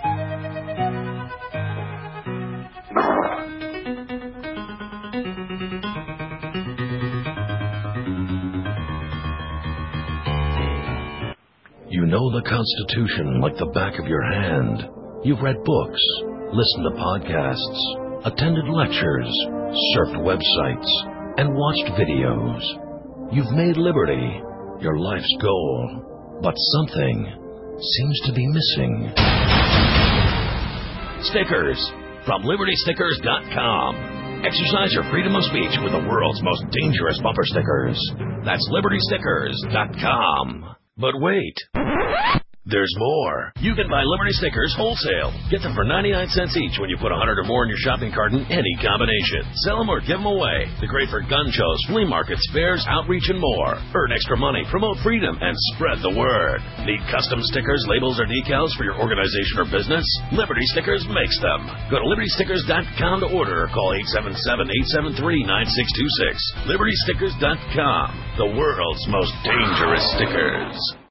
You know the Constitution like the back of your hand. You've read books, listened to podcasts, attended lectures, surfed websites, and watched videos. You've made liberty your life's goal, but something seems to be missing. Stickers from Liberty Stickers dot com. Exercise your freedom of speech with the world's most dangerous bumper stickers. That's Liberty Stickers dot com. But wait, There's more. You can buy Liberty stickers wholesale. Get them for ninety-nine cents each when you put one hundred or more in your shopping cart in any combination. Sell them or give them away. They're great for gun shows, flea markets, fairs, outreach, and more. Earn extra money, promote freedom, and spread the word. Need custom stickers, labels, or decals for your organization or business? Liberty Stickers makes them. Go to liberty stickers dot com to order or call eight seven seven, eight seven three, nine six two six. liberty stickers dot com, the world's most dangerous stickers.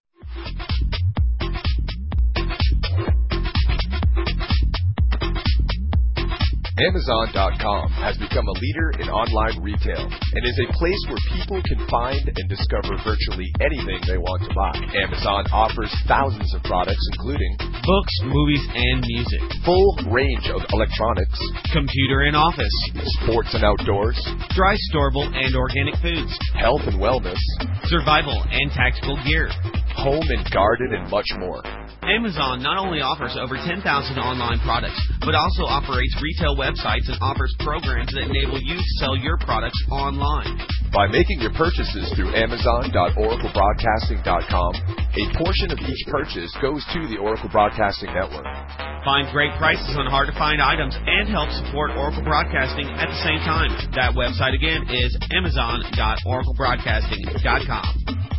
Amazon dot com has become a leader in online retail and is a place where people can find and discover virtually anything they want to buy. Amazon offers thousands of products including books, movies, and music, full range of electronics, computer and office, sports and outdoors, dry, storable, and organic foods, health and wellness, survival and tactical gear, home and garden, and much more. Amazon not only offers over ten thousand online products, but also operates retail websites and offers programs that enable you to sell your products online. By making your purchases through Amazon dot Oracle Broadcasting dot com, a portion of each purchase goes to the Oracle Broadcasting Network. Find great prices on hard-to-find items and help support Oracle Broadcasting at the same time. That website again is Amazon dot Oracle Broadcasting dot com.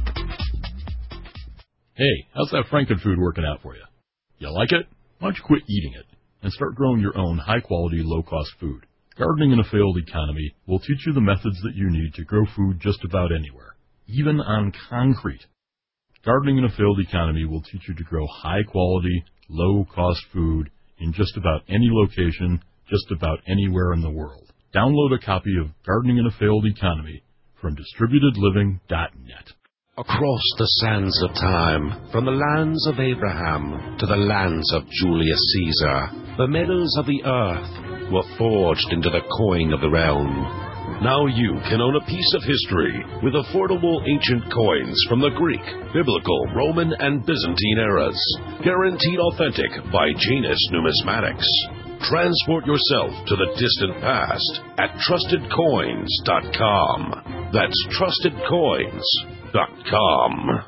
Hey, how's that Frankenfood working out for you? You like it? Why don't you quit eating it and start growing your own high-quality, low-cost food? Gardening in a Failed Economy will teach you the methods that you need to grow food just about anywhere, even on concrete. Gardening in a Failed Economy will teach you to grow high-quality, low-cost food in just about any location, just about anywhere in the world. Download a copy of Gardening in a Failed Economy from distributed living dot net. Across the sands of time, from the lands of Abraham to the lands of Julius Caesar, the metals of the earth were forged into the coin of the realm. Now you can own a piece of history with affordable ancient coins from the Greek, Biblical, Roman, and Byzantine eras. Guaranteed authentic by Janus Numismatics. Transport yourself to the distant past at trusted coins dot com. That's trusted coins dot com.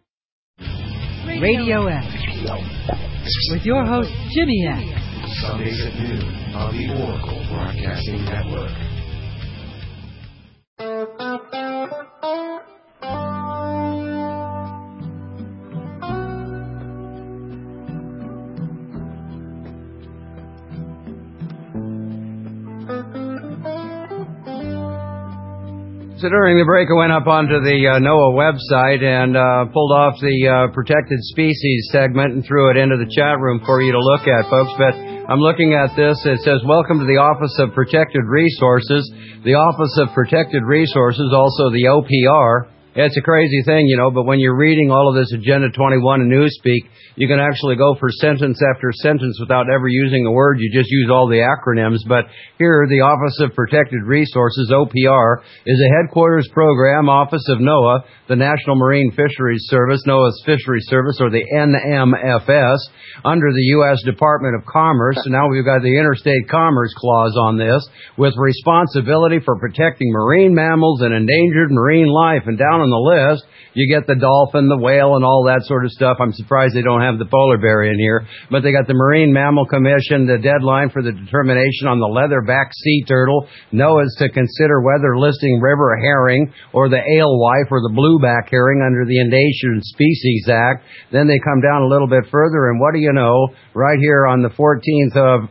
Radio X with your host Jimmy X. Sundays at noon on the Oracle Broadcasting Network. So during the break, I went up onto the uh, NOAA website and uh, pulled off the uh, protected species segment and threw it into the chat room for you to look at, folks. But I'm looking at this. It says, welcome to the Office of Protected Resources. The Office of Protected Resources, also the O P R. It's a crazy thing, you know, but when you're reading all of this Agenda twenty-one and Newspeak, you can actually go for sentence after sentence without ever using a word. You just use all the acronyms. But here, the Office of Protected Resources, O P R, is a headquarters program, Office of NOAA, the National Marine Fisheries Service, NOAA's Fisheries Service, or the N M F S, under the U S Department of Commerce. And now we've got the Interstate Commerce Clause on this, with responsibility for protecting marine mammals and endangered marine life. And down on the list, you get the dolphin, the whale, and all that sort of stuff. I'm surprised they don't have the polar bear in here. But they got the Marine Mammal Commission, the deadline for the determination on the leatherback sea turtle. NOAA's to consider whether listing river herring or the alewife or the blueback herring under the Endangered Species Act. Then they come down a little bit further, and what do you know? Right here on the fourteenth of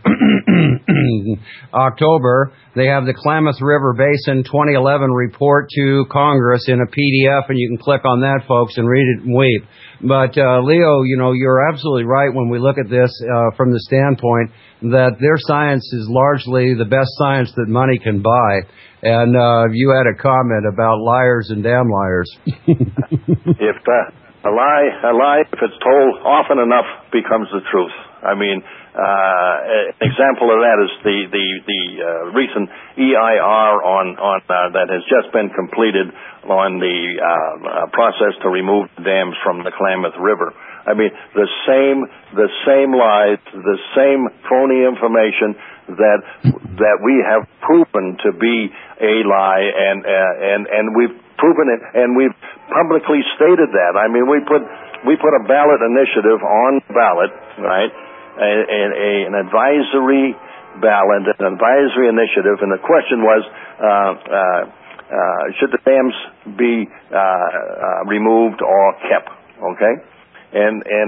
October, they have the Klamath River Basin twenty eleven report to Congress in a P D F, and you can click on that, folks, and read it and weep. But, uh, Leo, you know, you're absolutely right when we look at this uh, from the standpoint that their science is largely the best science that money can buy. And uh, you had a comment about liars and damn liars. If uh, a lie, a lie, if it's told often enough, becomes the truth. I mean, uh, an example of that is the the the uh, recent E I R on on uh, that has just been completed on the uh, uh, process to remove dams from the Klamath River. I mean, the same the same lies, the same phony information that that we have proven to be a lie, and uh, and and we've proven it, and we've publicly stated that. I mean, we put we put a ballot initiative on the ballot, right, a, a, a, an advisory ballot, an advisory initiative, and the question was, uh, uh, uh, should the dams be uh, uh, removed or kept, okay? And, and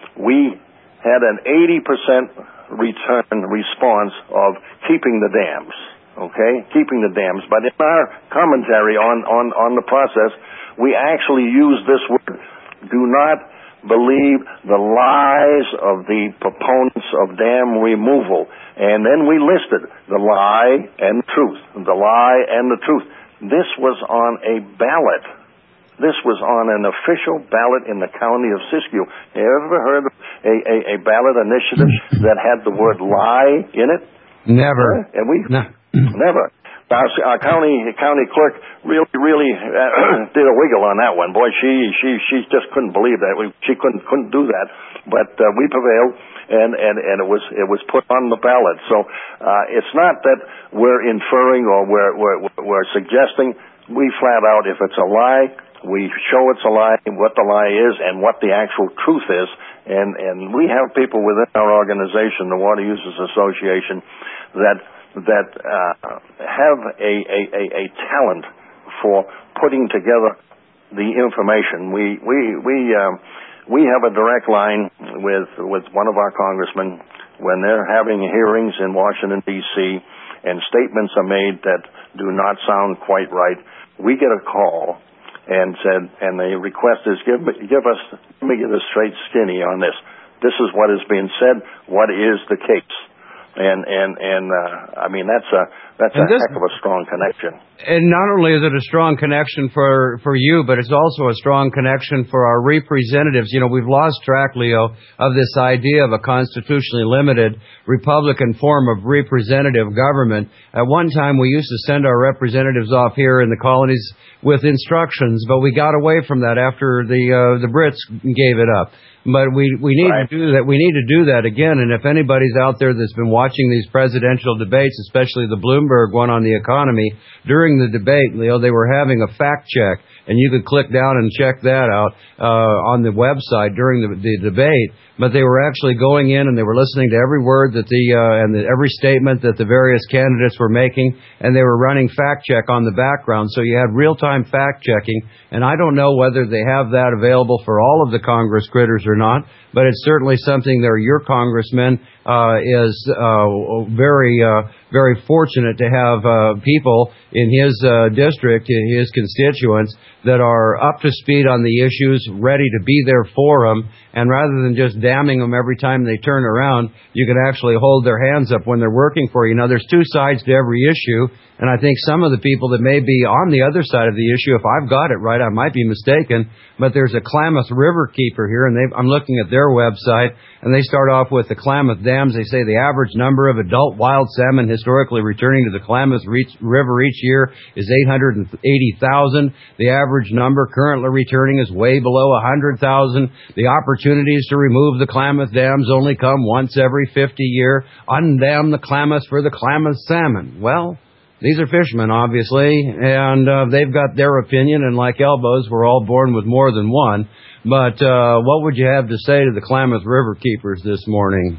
we had an eighty percent return response of keeping the dams, okay, keeping the dams. But in our commentary on, on, on the process, we actually used this word, do not believe the lies of the proponents of dam removal. And then we listed the lie and the truth, the lie and the truth. This was on a ballot. This was on an official ballot in the county of Siskiyou. You ever heard of a, a, a ballot initiative that had the word lie in it? Never. Uh, and we no. never. Our, our county county clerk really, really uh, did a wiggle on that one. Boy, she she she just couldn't believe that. We, she couldn't couldn't do that. But uh, we prevailed, and, and, and it was it was put on the ballot. So uh, it's not that we're inferring or we're, we're we're suggesting. We flat out, if it's a lie, we show it's a lie, what the lie is, and what the actual truth is. And and we have people within our organization, the Water Users Association, that. that uh, have a, a, a, a talent for putting together the information. We we we um, we have a direct line with with one of our congressmen when they're having hearings in Washington D C and statements are made that do not sound quite right. We get a call and said, and the request is give me, give us let me get a straight skinny on this. This is what is being said. What is the case? And and and uh, I mean that's a that's and a this, heck of a strong connection. And not only is it a strong connection for for you, but it's also a strong connection for our representatives. You know, we've lost track, Leo, of this idea of a constitutionally limited Republican form of representative government. At one time, we used to send our representatives off here in the colonies with instructions, but we got away from that after the uh, the Brits gave it up. But we we need right. to do that. We need to do that again. And if anybody's out there that's been watching these presidential debates, especially the Bloomberg one on the economy, during the debate, Leo, they were having a fact check, and you could click down and check that out uh, on the website during the, the debate. But they were actually going in and they were listening to every word that the uh, and the, every statement that the various candidates were making, and they were running fact check on the background. So you had real time fact checking. And I don't know whether they have that available for all of the Congress critters or not, but it's certainly something that your congressman uh, is uh, very, uh, very fortunate to have uh, people in his uh, district, his constituents, that are up to speed on the issues, ready to be there for them, and rather than just damning them every time they turn around, you can actually hold their hands up when they're working for you. Now, there's two sides to every issue, and I think some of the people that may be on the other side of the issue, if I've got it right, I might be mistaken, but there's a Klamath River keeper here, and I'm looking at their website, and they start off with the Klamath Dams. They say the average number of adult wild salmon historically returning to the Klamath River each year is eight hundred eighty thousand. The average number currently returning is way below one hundred thousand. The opportunities to remove the Klamath Dams only come once every fifty year. Undam the Klamath for the Klamath salmon. Well, these are fishermen, obviously, and uh, they've got their opinion, and like elbows, we're all born with more than one. But uh, what would you have to say to the Klamath River keepers this morning?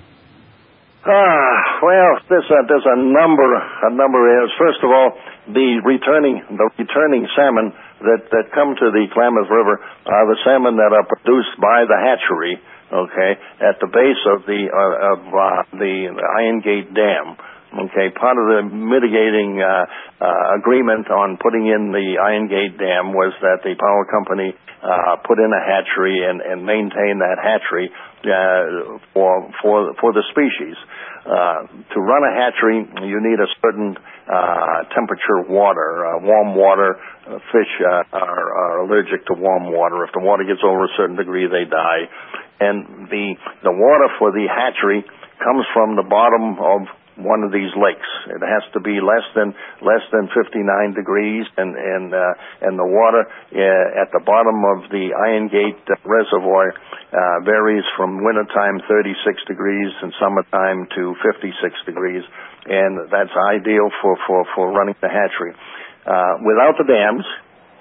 Ah, well, there's a, there's a number, a number of areas. First of all, the returning, the returning salmon that, that come to the Klamath River are the salmon that are produced by the hatchery, okay, at the base of the, uh, of, uh, the Iron Gate Dam. Okay, part of the mitigating uh, uh, agreement on putting in the Iron Gate Dam was that the power company uh, put in a hatchery and, and maintain that hatchery uh, for for for the species. Uh, to run a hatchery, you need a certain uh, temperature water. Uh, warm water, uh, fish uh, are, are allergic to warm water. If the water gets over a certain degree, they die. And the the water for the hatchery comes from the bottom of one of these lakes. It has to be less than less than fifty-nine degrees, and and uh, and the water uh, at the bottom of the Iron Gate uh, Reservoir uh, varies from wintertime thirty-six degrees and summertime to fifty-six degrees, and that's ideal for for for running the hatchery. Uh, without the dams,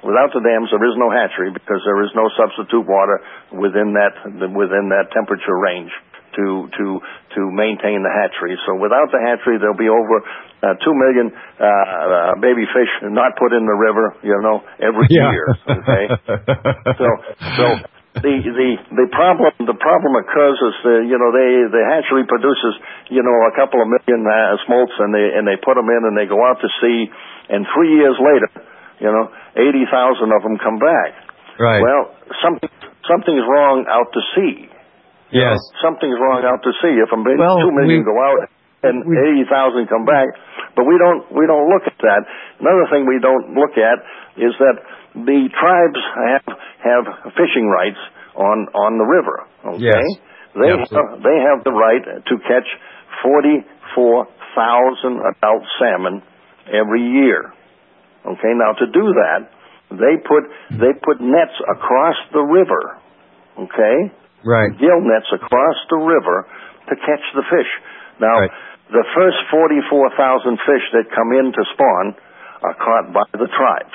Without the dams, there is no hatchery because there is no substitute water within that within that temperature range to to to maintain the hatchery. So without the hatchery, there'll be over uh, two million uh, uh, baby fish not put in the river, you know, every yeah. year. Okay, so so. The the the problem the problem occurs is the you know they the hatchery produces you know a couple of million uh, smolts and they and they put them in and they go out to sea, and three years later, you know, eighty thousand of them come back. Right. Well, something something's wrong out to sea. Yes. Know, something's wrong out to sea. If a million, well, two million we, go out and we, eighty thousand come back, but we don't we don't look at that. Another thing we don't look at is that the tribes have have fishing rights on on the river. Okay, yes. they Absolutely. have, they have the right to catch forty-four thousand adult salmon every year. Okay, now to do that, they put they put nets across the river. Okay, right, gill nets across the river to catch the fish. Now, right. the first forty-four thousand fish that come in to spawn are caught by the tribes.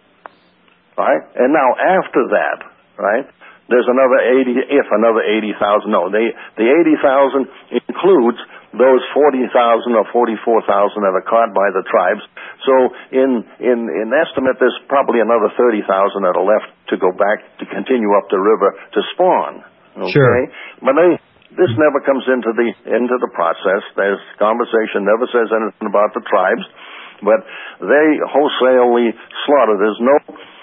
Right? And now after that, right, there's another eighty, if another eighty thousand, no, they, the eighty thousand includes those forty thousand or forty-four thousand that are caught by the tribes. So in, in, in estimate, there's probably another thirty thousand that are left to go back to continue up the river to spawn. Okay? Sure. But they, this never comes into the, into the process. There's conversation never says anything about the tribes, but they wholesalely slaughter. There's no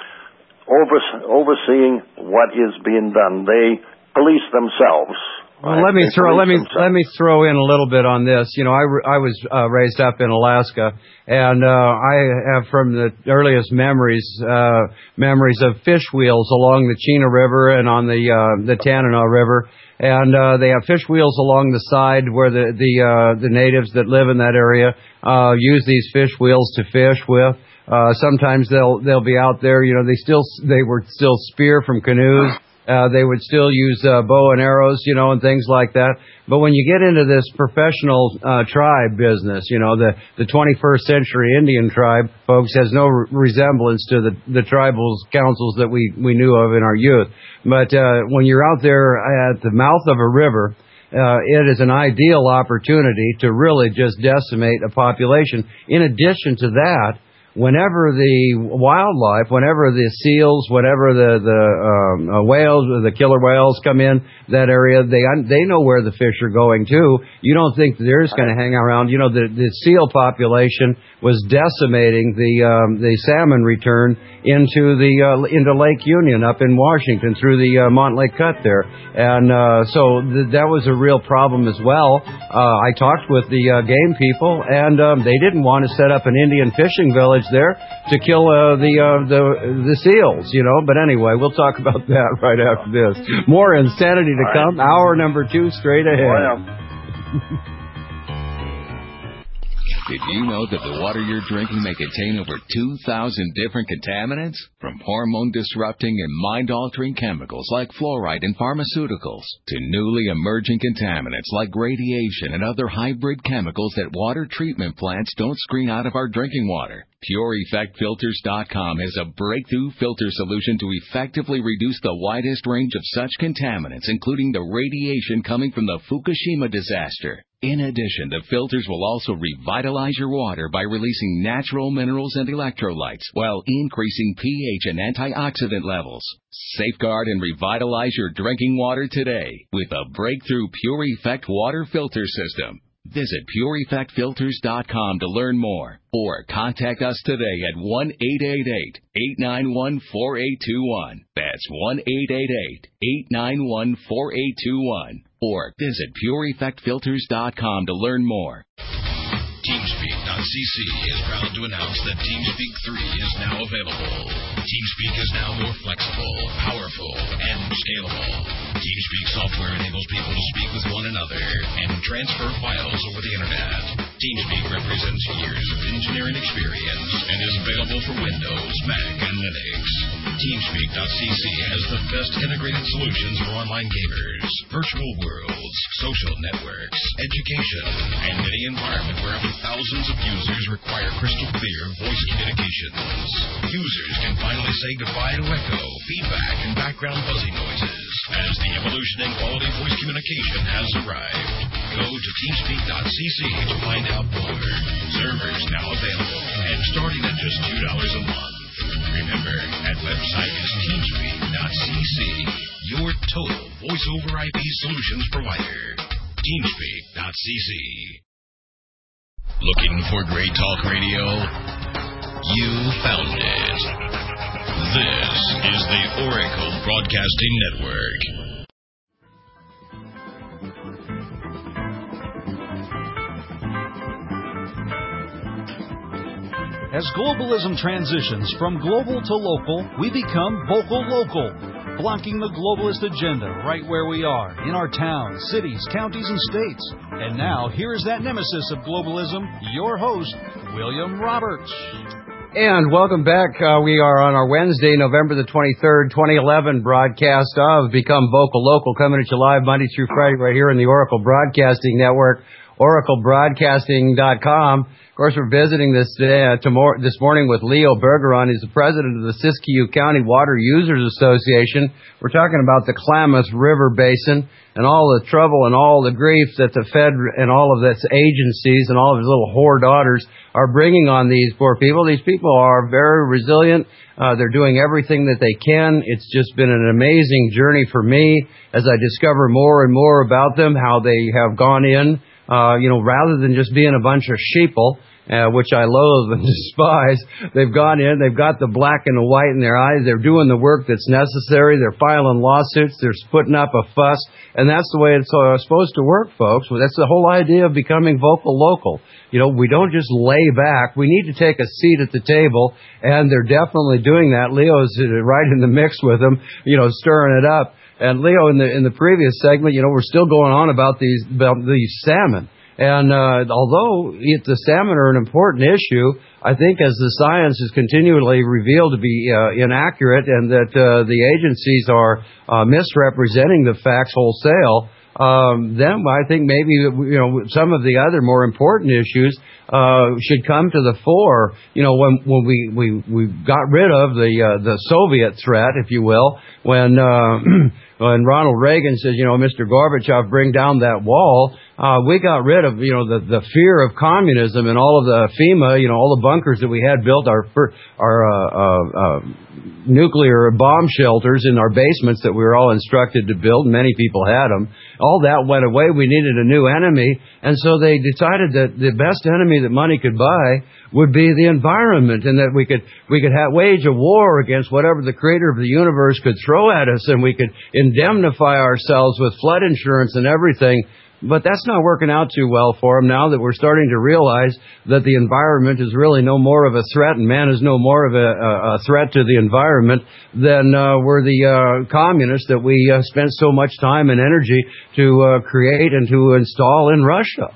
Over, overseeing what is being done. They police themselves. Well, right? let me they throw let me themselves. let me throw in a little bit on this. You know, I, I was uh, raised up in Alaska, and uh, I have from the earliest memories uh, memories of fish wheels along the Chena River and on the uh, the Tanana River, and uh, they have fish wheels along the side where the the uh, the natives that live in that area uh, use these fish wheels to fish with. Uh, sometimes they'll, they'll be out there, you know, they still, they were still spear from canoes. Uh, they would still use, uh, bow and arrows, you know, and things like that. But when you get into this professional, uh, tribe business, you know, the, the twenty-first century Indian tribe, folks, has no re- resemblance to the, the tribal councils that we, we knew of in our youth. But, uh, when you're out there at the mouth of a river, Uh, it is an ideal opportunity to really just decimate a population. In addition to that, whenever the wildlife, whenever the seals, whenever the the um, uh, whales, the killer whales come in that area, they they know where the fish are going too. You don't think they're just going to hang around. You know, the the seal population was decimating the um, the salmon return into the uh, into Lake Union up in Washington through the uh, Montlake Cut there, and uh, so th- that was a real problem as well. Uh, I talked with the uh, game people, and um, they didn't want to set up an Indian fishing village there to kill uh, the uh, the the seals, you know. But anyway, we'll talk about that right after this. More insanity to come. Hour number two straight ahead. Did you know that the water you're drinking may contain over two thousand different contaminants? From hormone-disrupting and mind-altering chemicals like fluoride in pharmaceuticals to newly emerging contaminants like radiation and other hybrid chemicals that water treatment plants don't screen out of our drinking water. Pure Effect Filters dot com has a breakthrough filter solution to effectively reduce the widest range of such contaminants, including the radiation coming from the Fukushima disaster. In addition, the filters will also revitalize your water by releasing natural minerals and electrolytes while increasing pH and antioxidant levels. Safeguard and revitalize your drinking water today with a breakthrough Pure Effect water filter system. Visit Pure Effect Filters dot com to learn more or contact us today at one eight eight eight, eight nine one, four eight two one. That's one eight eight eight, eight nine one, four eight two one. Or visit Pure Effect Filters dot com to learn more. TeamSpeak dot C C is proud to announce that TeamSpeak three is now available. TeamSpeak is now more flexible, powerful, and scalable. TeamSpeak software enables people to speak with one another and transfer files over the internet. TeamSpeak represents years of engineering experience and is available for Windows, Mac, and Linux. TeamSpeak dot c c has the best integrated solutions for online gamers, virtual worlds, social networks, education, and any environment where up to thousands of users require crystal clear voice communications. Users can finally say goodbye to echo, feedback, and background buzzing noises as the evolution in quality voice communication has arrived. Go to TeamSpeak dot c c to find out more. Servers now available and starting at just two dollars a month. Remember, that website is TeamSpeak dot c c, your total voice over I P solutions provider. TeamSpeak dot c c. Looking for great talk radio? You found it. This is the Oracle Broadcasting Network. As globalism transitions from global to local, we become vocal local, blocking the globalist agenda right where we are, in our towns, cities, counties, and states. And now, here is that nemesis of globalism, your host, William Roberts. And welcome back. Uh, we are on our Wednesday, November the twenty-third, twenty eleven broadcast of Become Vocal Local, coming at you live Monday through Friday right here in the Oracle Broadcasting Network, oracle broadcasting dot com. Of course, we're visiting this today, uh, tomorrow, this morning with Leo Bergeron. He's the president of the Siskiyou County Water Users Association. We're talking about the Klamath River Basin and all the trouble and all the grief that the Fed and all of its agencies and all of his little whore daughters are bringing on these poor people. These people are very resilient. Uh, they're doing everything that they can. It's just been an amazing journey for me as I discover more and more about them, how they have gone in. Uh, you know, rather than just being a bunch of sheeple, uh, which I loathe and despise, they've gone in, they've got the black and the white in their eyes, they're doing the work that's necessary, they're filing lawsuits, they're putting up a fuss, and that's the way it's uh, supposed to work, folks. Well, that's the whole idea of becoming vocal local. You know, we don't just lay back, we need to take a seat at the table, and they're definitely doing that. Leo's right in the mix with them, you know, stirring it up. And Leo, in the in the previous segment, you know, we're still going on about these about these salmon. And uh, although it, the salmon are an important issue, I think as the science is continually revealed to be uh, inaccurate and that uh, the agencies are uh, misrepresenting the facts wholesale, um, then I think maybe, you know, some of the other more important issues uh, should come to the fore. You know, when when we we, we got rid of the uh, the Soviet threat, if you will, when uh, when Ronald Reagan says, you know, Mister Gorbachev, bring down that wall. Uh, we got rid of, you know, the, the fear of communism and all of the FEMA, you know, all the bunkers that we had built, our our uh, uh, uh, nuclear bomb shelters in our basements that we were all instructed to build. Many people had them. All that went away. We needed a new enemy. And so they decided that the best enemy that money could buy would be the environment, and that we could we could have, wage a war against whatever the creator of the universe could throw at us, and we could indemnify ourselves with flood insurance and everything. But that's not working out too well for them now that we're starting to realize that the environment is really no more of a threat, and man is no more of a, a threat to the environment than uh, were the uh, communists that we uh, spent so much time and energy to uh, create and to install in Russia.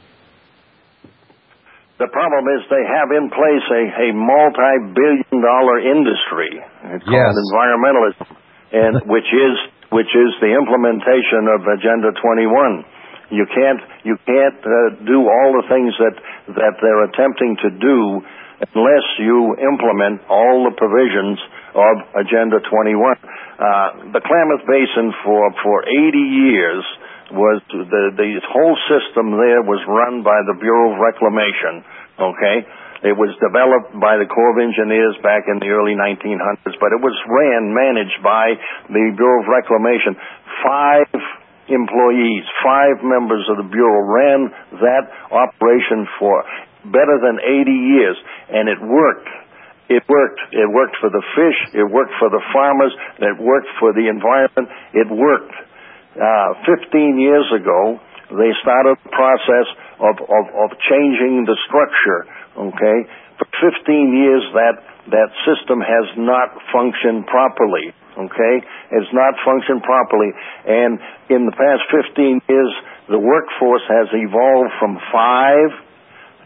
The problem is they have in place a, a multi-billion dollar industry. It's called yes. environmentalism, and which is which is the implementation of Agenda twenty-one. You can't you can't uh, do all the things that that they're attempting to do unless you implement all the provisions of Agenda twenty-one. Uh, the Klamath Basin for for eighty years was the the whole system there was run by the Bureau of Reclamation. Okay, it was developed by the Corps of Engineers back in the early nineteen hundreds, but it was ran managed by the Bureau of Reclamation. Five employees, five members of the Bureau ran that operation for better than eighty years, and it worked. It worked. It worked for the fish. It worked for the farmers. It worked for the environment. It worked. Uh, fifteen years ago, they started the process of, of, of changing the structure, okay? For fifteen years, that, that system has not functioned properly. Okay, it's not functioned properly, and in the past fifteen years, the workforce has evolved from five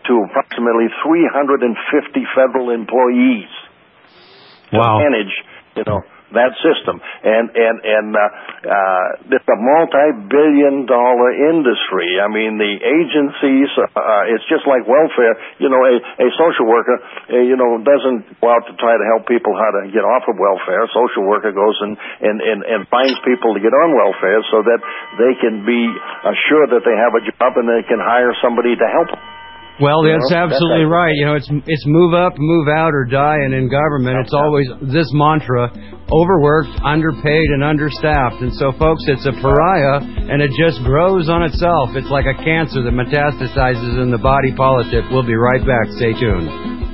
to approximately three hundred fifty federal employees to wow. manage, you know, that system. And and and uh, uh, it's a multi-billion dollar industry. I mean, the agencies, uh, it's just like welfare. You know, a, a social worker, uh, you know, doesn't go out to try to help people how to get off of welfare. A social worker goes and, and, and, and finds people to get on welfare so that they can be assured that they have a job and they can hire somebody to help them. Well, that's you know, absolutely that's right. You know, it's it's move up, move out, or die, and in government, it's always this mantra: overworked, underpaid, and understaffed. And so, folks, it's a pariah, and it just grows on itself. It's like a cancer that metastasizes in the body politic. We'll be right back. Stay tuned.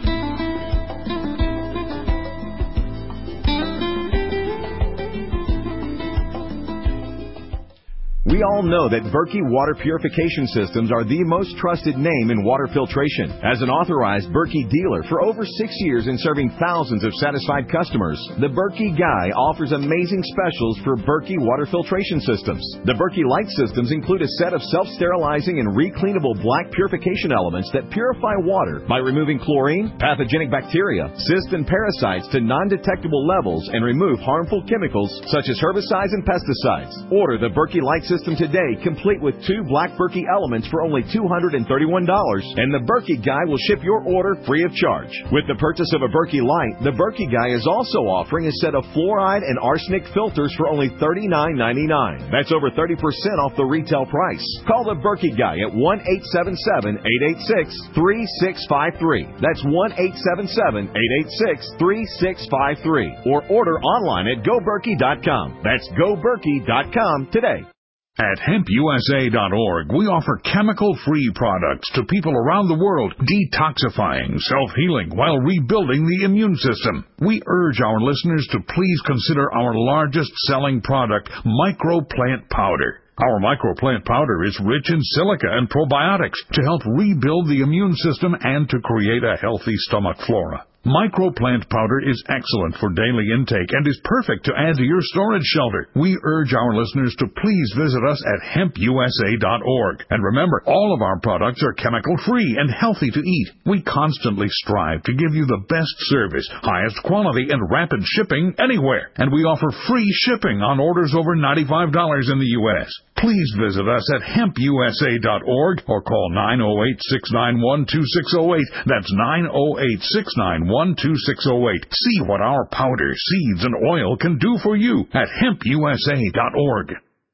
We all know that Berkey Water Purification Systems are the most trusted name in water filtration. As an authorized Berkey dealer for over six years and serving thousands of satisfied customers, the Berkey Guy offers amazing specials for Berkey Water Filtration Systems. The Berkey Light Systems include a set of self-sterilizing and recleanable black purification elements that purify water by removing chlorine, pathogenic bacteria, cysts, and parasites to non-detectable levels and remove harmful chemicals such as herbicides and pesticides. Order the Berkey Light System today, complete with two black Berkey elements for only two hundred thirty-one dollars, and the Berkey Guy will ship your order free of charge. With the purchase of a Berkey Light, the Berkey Guy is also offering a set of fluoride and arsenic filters for only thirty-nine ninety-nine. That's over thirty percent off the retail price. Call the Berkey Guy at one eight seven seven, eight eight six, three six five three. That's one eight seven seven, eight eight six, three six five three. Or order online at go berkey dot com. That's go berkey dot com today. At hemp U S A dot org, we offer chemical-free products to people around the world, detoxifying, self-healing, while rebuilding the immune system. We urge our listeners to please consider our largest-selling product, Microplant Powder. Our Microplant Powder is rich in silica and probiotics to help rebuild the immune system and to create a healthy stomach flora. Microplant Powder is excellent for daily intake and is perfect to add to your storage shelter. We urge our listeners to please visit us at hemp U S A dot org. And remember, all of our products are chemical-free and healthy to eat. We constantly strive to give you the best service, highest quality, and rapid shipping anywhere. And we offer free shipping on orders over ninety-five dollars in the U S Please visit us at hemp U S A dot org or call nine oh eight, six nine one, two six oh eight. That's nine oh eight, six nine one, two six oh eight. See what our powder, seeds, and oil can do for you at hemp U S A dot org.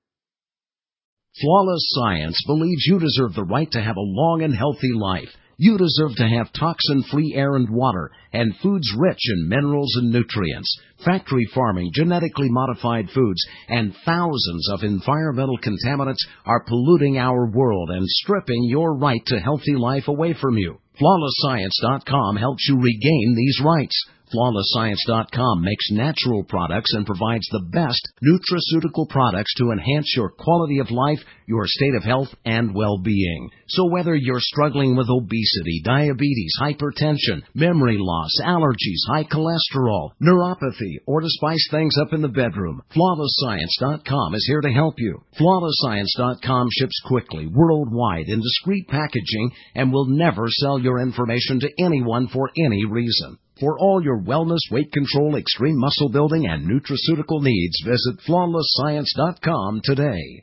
Flawless Science believes you deserve the right to have a long and healthy life. You deserve to have toxin-free air and water, and foods rich in minerals and nutrients. Factory farming, genetically modified foods, and thousands of environmental contaminants are polluting our world and stripping your right to healthy life away from you. Flawless Science dot com helps you regain these rights. Flawless Science dot com makes natural products and provides the best nutraceutical products to enhance your quality of life, your state of health, and well-being. So whether you're struggling with obesity, diabetes, hypertension, memory loss, allergies, high cholesterol, neuropathy, or to spice things up in the bedroom, Flawless Science dot com is here to help you. Flawless Science dot com ships quickly, worldwide, in discreet packaging, and will never sell your information to anyone for any reason. For all your wellness, weight control, extreme muscle building, and nutraceutical needs, visit Flawless Science dot com today.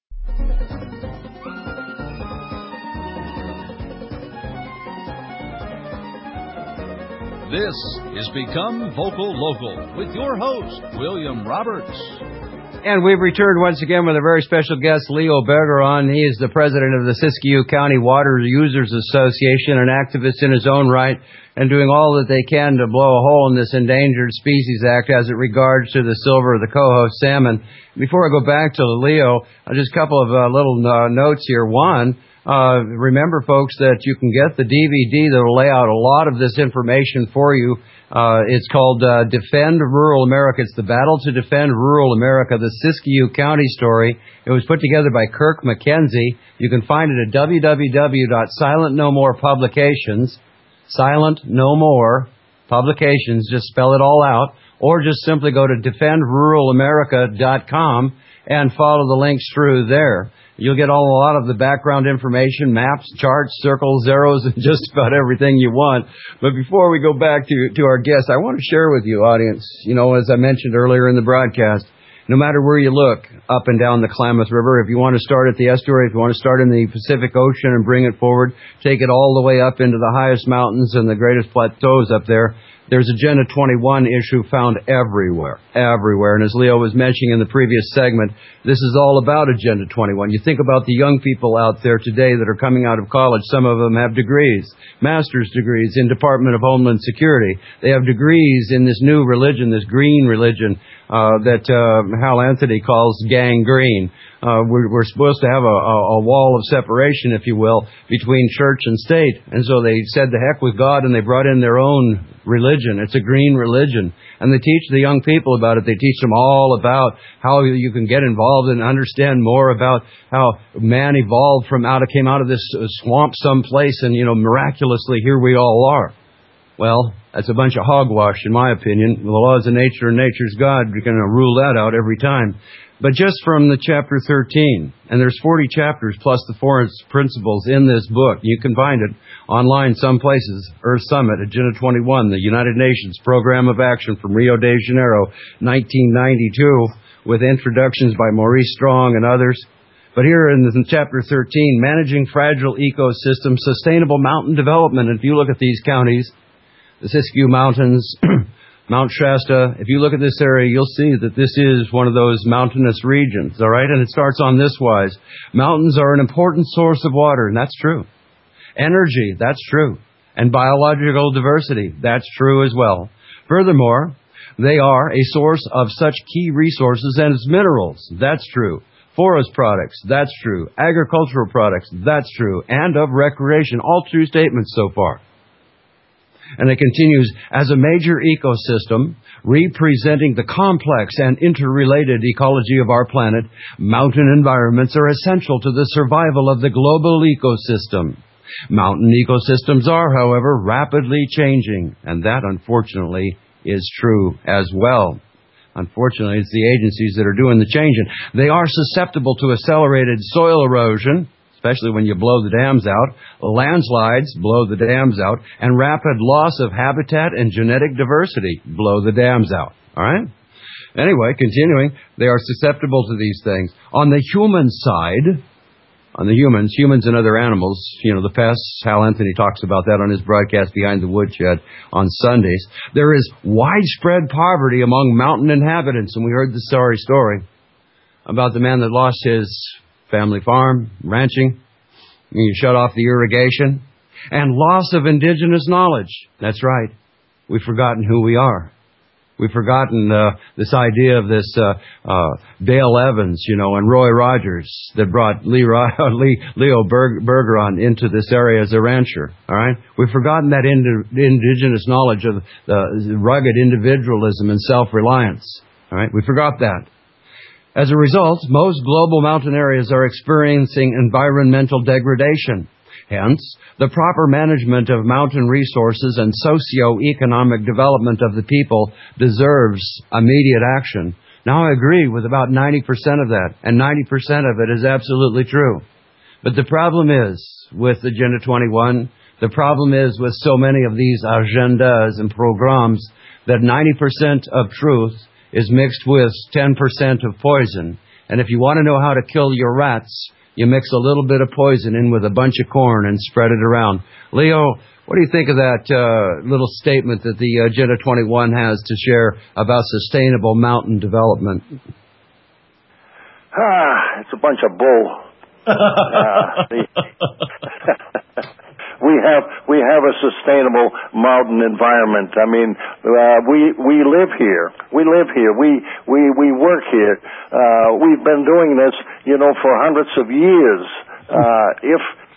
This is Become Vocal Local with your host, William Roberts. And we've returned once again with a very special guest, Leo Bergeron. He is the president of the Siskiyou County Water Users Association, an activist in his own right, and doing all that they can to blow a hole in this Endangered Species Act as it regards to the silver or the coho salmon. Before I go back to Leo, uh, just a couple of uh, little uh, notes here. One, uh, remember, folks, that you can get the D V D that will lay out a lot of this information for you. Uh, it's called uh, Defend Rural America. It's the Battle to Defend Rural America, the Siskiyou County story. It was put together by Kirk McKenzie. You can find it at w w w dot silent no more publications, Silent No More Publications, just spell it all out, or just simply go to defend rural america dot com and follow the links through there. You'll get all, a lot of the background information, maps, charts, circles, arrows, and just about everything you want. But before we go back to, to our guests, I want to share with you, audience, you know, as I mentioned earlier in the broadcast, no matter where you look up and down the Klamath River, if you want to start at the estuary, if you want to start in the Pacific Ocean and bring it forward, take it all the way up into the highest mountains and the greatest plateaus up there, there's Agenda twenty-one issue found everywhere, everywhere. And as Leo was mentioning in the previous segment, this is all about Agenda twenty-one. You think about the young people out there today that are coming out of college. Some of them have degrees, master's degrees in Department of Homeland Security. They have degrees in this new religion, this green religion uh, that uh, Hal Anthony calls gang green. Uh, we're, we're supposed to have a, a, a wall of separation, if you will, between church and state. And so they said the heck with God, and they brought in their own religion. It's a green religion. And they teach the young people about it. They teach them all about how you can get involved and understand more about how man evolved from out of, came out of this swamp someplace, and, you know, miraculously here we all are. Well, that's a bunch of hogwash, in my opinion. The laws of nature and nature's God, you're going to rule that out every time. But just from the chapter thirteen, and there's forty chapters plus the four principles in this book. You can find it online some places. Earth Summit, Agenda twenty-one, the United Nations Program of Action from Rio de Janeiro, nineteen ninety-two, with introductions by Maurice Strong and others. But here in chapter thirteen, Managing Fragile Ecosystems, Sustainable Mountain Development. And if you look at these counties, the Siskiyou Mountains, Mount Shasta, if you look at this area, you'll see that this is one of those mountainous regions, all right? And it starts on this wise. Mountains are an important source of water, and that's true. Energy, that's true. And biological diversity, that's true as well. Furthermore, they are a source of such key resources as minerals, that's true. Forest products, that's true. Agricultural products, that's true. And of recreation, all true statements so far. And it continues, as a major ecosystem representing the complex and interrelated ecology of our planet, mountain environments are essential to the survival of the global ecosystem. Mountain ecosystems are, however, rapidly changing, and that, unfortunately, is true as well. Unfortunately, it's the agencies that are doing the changing. They are susceptible to accelerated soil erosion, especially when you blow the dams out, landslides, blow the dams out, and rapid loss of habitat and genetic diversity, blow the dams out. All right? Anyway, continuing, they are susceptible to these things. On the human side, on the humans, humans and other animals, you know, the pests, Hal Anthony talks about that on his broadcast Behind the Woodshed on Sundays. There is widespread poverty among mountain inhabitants, and we heard the sorry story about the man that lost his family farm, ranching, you shut off the irrigation, and loss of indigenous knowledge. That's right. We've forgotten who we are. We've forgotten uh, this idea of this uh, uh, Dale Evans, you know, and Roy Rogers that brought Lee, Lee, Leo Berg, Bergeron into this area as a rancher. All right, we've forgotten that indi- indigenous knowledge of the rugged individualism and self-reliance. All right, we forgot that. As a result, most global mountain areas are experiencing environmental degradation. Hence, the proper management of mountain resources and socio-economic development of the people deserves immediate action. Now, I agree with about ninety percent of that, and ninety percent of it is absolutely true. But the problem is, with Agenda twenty-one, the problem is with so many of these agendas and programs, that ninety percent of truth is mixed with ten percent of poison. And if you want to know how to kill your rats, you mix a little bit of poison in with a bunch of corn and spread it around. Leo, what do you think of that uh, little statement that the Agenda twenty-one has to share about sustainable mountain development? Ah, it's a bunch of bull. uh, the We have we have a sustainable mountain environment. I mean, uh, we we live here. We live here. We we we work here. Uh, we've been doing this, you know, for hundreds of years. Uh, if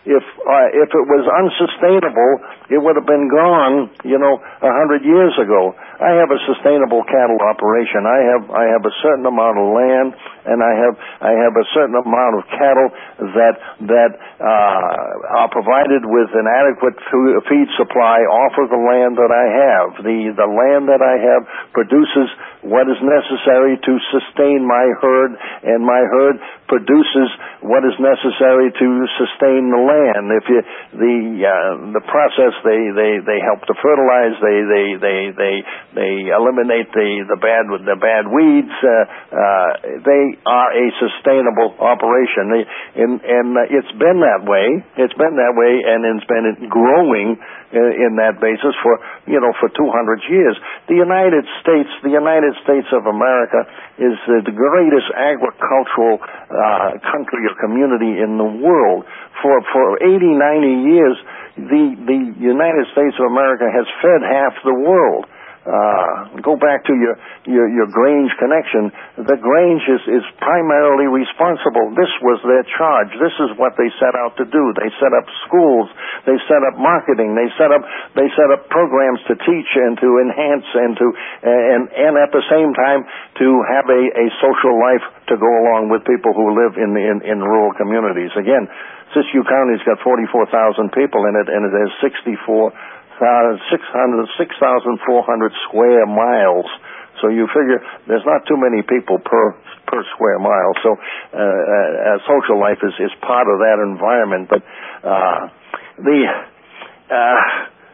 if uh, if it was unsustainable, it would have been gone, you know, a hundred years ago. I have a sustainable cattle operation. I have I have a certain amount of land, and I have I have a certain amount of cattle that that uh, are provided with an adequate feed supply off of the land that I have. The the land that I have produces what is necessary to sustain my herd, and my herd produces what is necessary to sustain the land. If you the uh, the process, they, they, they help to fertilize. They they they they they eliminate the the bad the bad weeds. Uh, uh, they are a sustainable operation, they, and and uh, it's been that way. It's been that way, and it's been growing in that basis for, you know, for two hundred years. The United States, the United States of America is uh, the greatest agricultural uh, country or community in the world. For, for eighty, ninety years, the, the United States of America has fed half the world. Uh, go back to your, your, your Grange connection. The Grange is, is primarily responsible. This was their charge. This is what they set out to do. They set up schools. They set up marketing. They set up, they set up programs to teach and to enhance and to, and, and at the same time to have a, a social life to go along with people who live in, in, in rural communities. Again, Siskiyou County's got forty-four thousand people in it, and it has sixty-four six thousand four hundred square miles. So you figure there's not too many people per per square mile. So uh, uh, social life is, is part of that environment. But uh, the uh,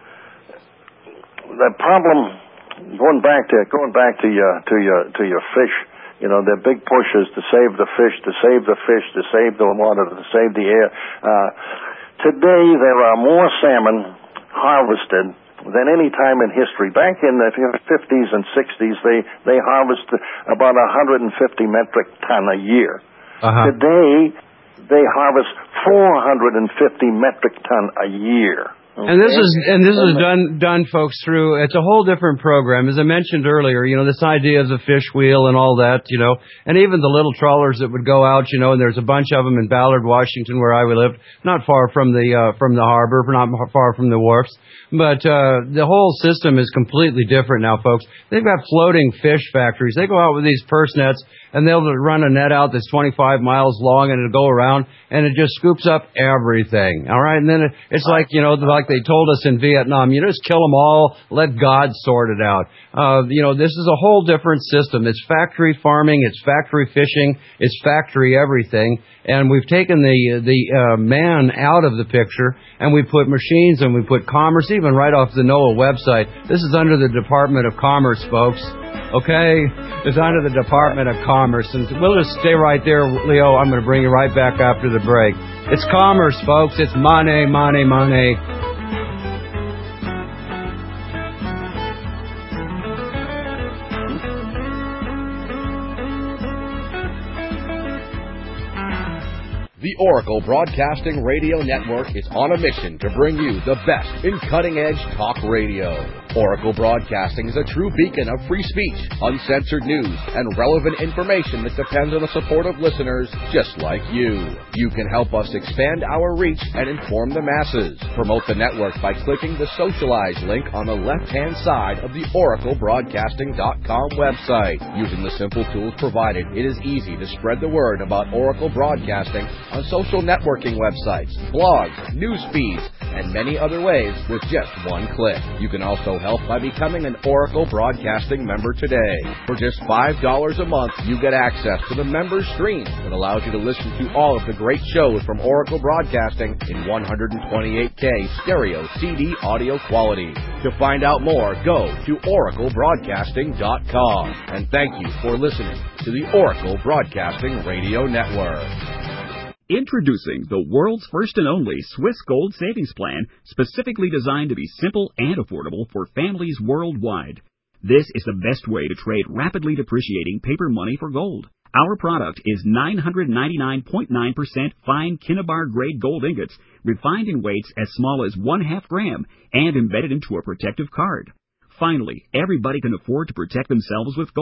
the problem, going back to going back to your to your to your fish, you know, their big push is to save the fish, to save the fish, to save the water, to save the air. Uh, today there are more salmon harvested than any time in history. Back in the fifties and sixties, they, they harvested about one hundred fifty metric ton a year. Uh-huh. Today, they harvest four hundred fifty metric ton a year. Okay. And this is and this is done done, folks, through it's a whole different program. As I mentioned earlier, you know, this idea of the fish wheel and all that, you know, and even the little trawlers that would go out, you know, and there's a bunch of them in Ballard, Washington, where I lived, not far from the uh, from the harbor, not far from the wharfs. But uh, the whole system is completely different now, folks. They've got floating fish factories. They go out with these purse nets, and they'll run a net out that's twenty-five miles long, and it'll go around, and it just scoops up everything. All right, and then it, it's like, you know, like they told us in Vietnam, you just kill them all, let God sort it out. Uh, you know, this is a whole different system. It's factory farming, it's factory fishing, it's factory everything. And we've taken the the uh, man out of the picture, and we put machines, and we put commerce, even right off the NOAA website. This is under the Department of Commerce, folks. Okay? It's under the Department of Commerce. And we'll just stay right there, Leo. I'm going to bring you right back after the break. It's commerce, folks. It's money, money, money. The Oracle Broadcasting Radio Network is on a mission to bring you the best in cutting-edge talk radio. Oracle Broadcasting is a true beacon of free speech, uncensored news, and relevant information that depends on the support of listeners just like you. You can help us expand our reach and inform the masses. Promote the network by clicking the Socialize link on the left-hand side of the oracle broadcasting dot com website. Using the simple tools provided, it is easy to spread the word about Oracle Broadcasting on social networking websites, blogs, news feeds, and many other ways with just one click. You can also help by becoming an Oracle Broadcasting member today. For just five dollars a month, you get access to the member stream that allows you to listen to all of the great shows from Oracle Broadcasting in one twenty-eight K stereo C D audio quality. To find out more, go to oracle broadcasting dot com. And thank you for listening to the Oracle Broadcasting Radio Network. Introducing the world's first and only Swiss Gold Savings Plan, specifically designed to be simple and affordable for families worldwide. This is the best way to trade rapidly depreciating paper money for gold. Our product is nine hundred ninety-nine point nine percent fine Kinnabar grade gold ingots, refined in weights as small as one half gram and embedded into a protective card. Finally, everybody can afford to protect themselves with gold.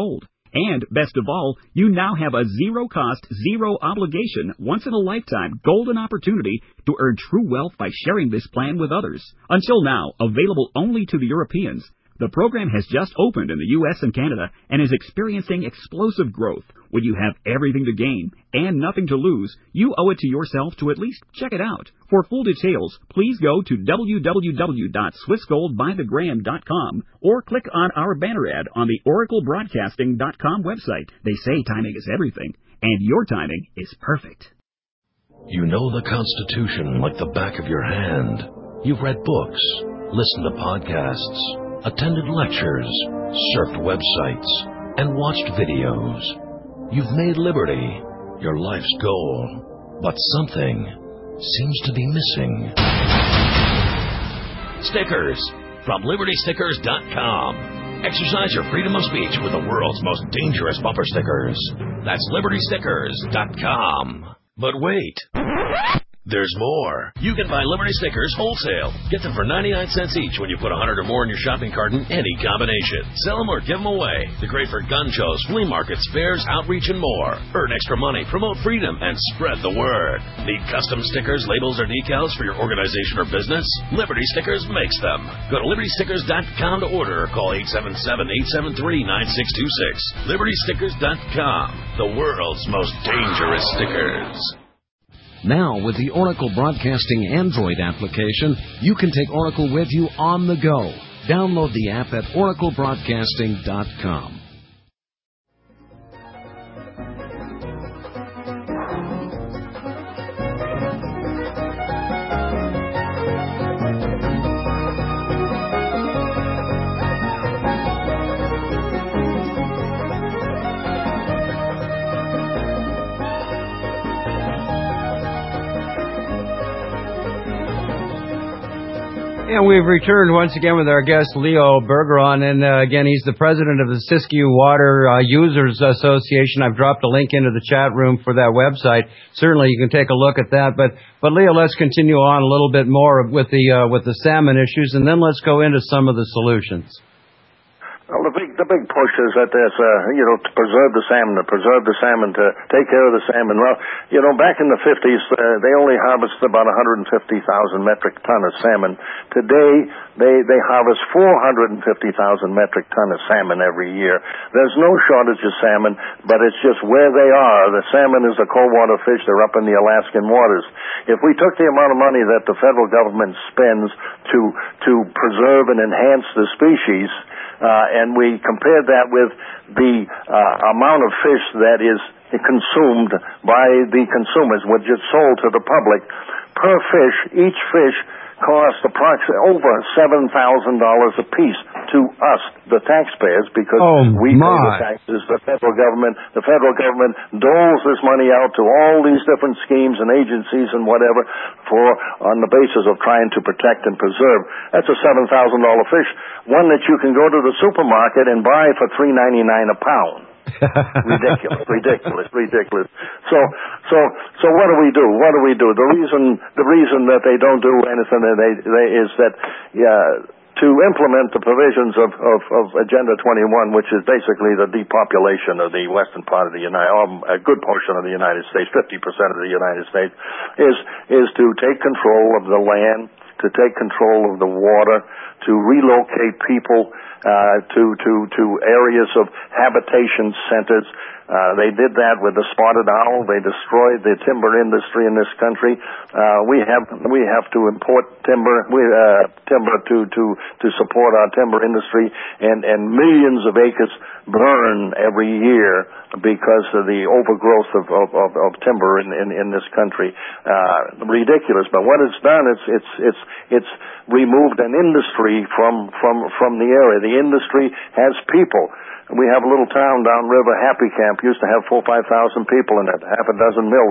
And best of all, you now have a zero-cost, zero-obligation, once-in-a-lifetime golden opportunity to earn true wealth by sharing this plan with others. Until now, available only to the Europeans, the program has just opened in the U S and Canada and is experiencing explosive growth. When you have everything to gain and nothing to lose, you owe it to yourself to at least check it out. For full details, please go to w w w dot swiss gold by the gram dot com or click on our banner ad on the oracle broadcasting dot com website. They say timing is everything, and your timing is perfect. You know the Constitution like the back of your hand. You've read books, listened to podcasts, attended lectures, surfed websites, and watched videos. You've made liberty your life's goal, but something seems to be missing. Stickers from liberty stickers dot com. Exercise your freedom of speech with the world's most dangerous bumper stickers. That's liberty stickers dot com. But wait. There's more. You can buy Liberty stickers wholesale. Get them for ninety-nine cents each when you put one hundred or more in your shopping cart in any combination. Sell them or give them away. They're great for gun shows, flea markets, fairs, outreach, and more. Earn extra money, promote freedom, and spread the word. Need custom stickers, labels, or decals for your organization or business? Liberty Stickers makes them. Go to liberty stickers dot com to order or call eight seven seven, eight seven three, nine six two six. liberty stickers dot com. The world's most dangerous stickers. Now, with the Oracle Broadcasting Android application, you can take Oracle with you on the go. Download the app at oracle broadcasting dot com. And we've returned once again with our guest, Leo Bergeron. And uh, again, he's the president of the Siskiyou Water uh, Users Association. I've dropped a link into the chat room for that website. Certainly, you can take a look at that. But, but Leo, let's continue on a little bit more with the uh, with the salmon issues, and then let's go into some of the solutions. Well, the big the big push is that there's, uh, you know, to preserve the salmon, to preserve the salmon, to take care of the salmon. Well, you know, back in the fifties, uh, they only harvested about one hundred fifty thousand metric ton of salmon. Today, they they harvest four hundred fifty thousand metric ton of salmon every year. There's no shortage of salmon, but it's just where they are. The salmon is a cold water fish. They're up in the Alaskan waters. If we took the amount of money that the federal government spends to to preserve and enhance the species, Uh, and we compared that with the uh, amount of fish that is consumed by the consumers, which is sold to the public, per fish, each fish costs approximately over seven thousand dollars a piece to us, the taxpayers, because oh, we my. pay the taxes. The federal government, the federal government doles this money out to all these different schemes and agencies and whatever for on the basis of trying to protect and preserve. That's a seven thousand dollar fish, one that you can go to the supermarket and buy for three ninety-nine a pound. ridiculous, ridiculous, ridiculous. So, so, so what do we do? What do we do? The reason, the reason that they don't do anything that they, they is that, yeah, to implement the provisions of, of, of Agenda twenty-one, which is basically the depopulation of the western part of the United, um, a good portion of the United States, fifty percent of the United States, is is to take control of the land, to take control of the water, to relocate people uh, to to to areas of habitation centers. Uh, they did that with the spotted owl. They destroyed the timber industry in this country. Uh, we have we have to import timber we, uh, timber to to to support our timber industry, and and millions of acres burn every year because of the overgrowth of of, of, of timber in, in in this country. Uh, ridiculous. But what it's done, it's it's it's it's removed an industry from from from the area. The industry has people. We have a little town downriver, Happy Camp, used to have four or five thousand people in it, half a dozen mills.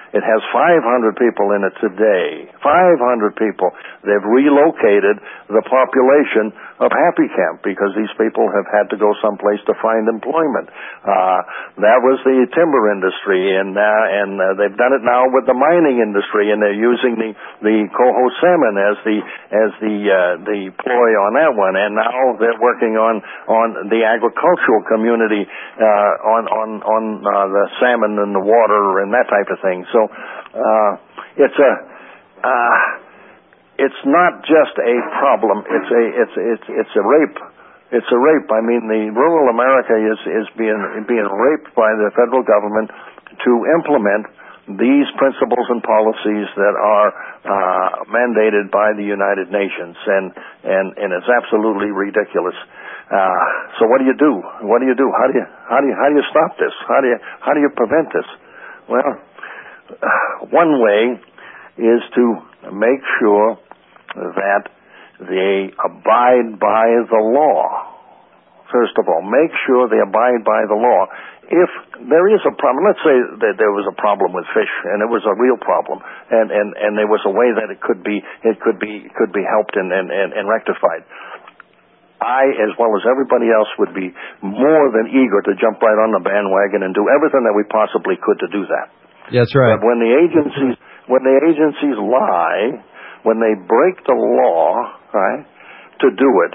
It has five hundred people in it today. five hundred people. They've relocated the population of Happy Camp because these people have had to go someplace to find employment. Uh, that was the timber industry, and uh, and uh, they've done it now with the mining industry, and they're using the the coho salmon as the as the uh, the ploy on that one. And now they're working on on the agricultural community uh, on on on uh, the salmon and the water and that type of thing. So uh, it's a uh, it's not just a problem. It's a it's it's it's a rape. It's a rape. I mean, the rural America is is being being raped by the federal government to implement these principles and policies that are uh, mandated by the United Nations, and and and it's absolutely ridiculous. Uh, so what do you do? What do you do? How do you how do you how do you stop this? How do you how do you prevent this? Well, one way is to make sure that they abide by the law. First of all, make sure they abide by the law. If there is a problem, let's say that there was a problem with fish, and it was a real problem, and, and, and there was a way that it could be it could be could be helped and, and, and, and rectified. I, as well as everybody else, would be more than eager to jump right on the bandwagon and do everything that we possibly could to do that. That's right. But when the agencies when the agencies lie, when they break the law, right, to do it,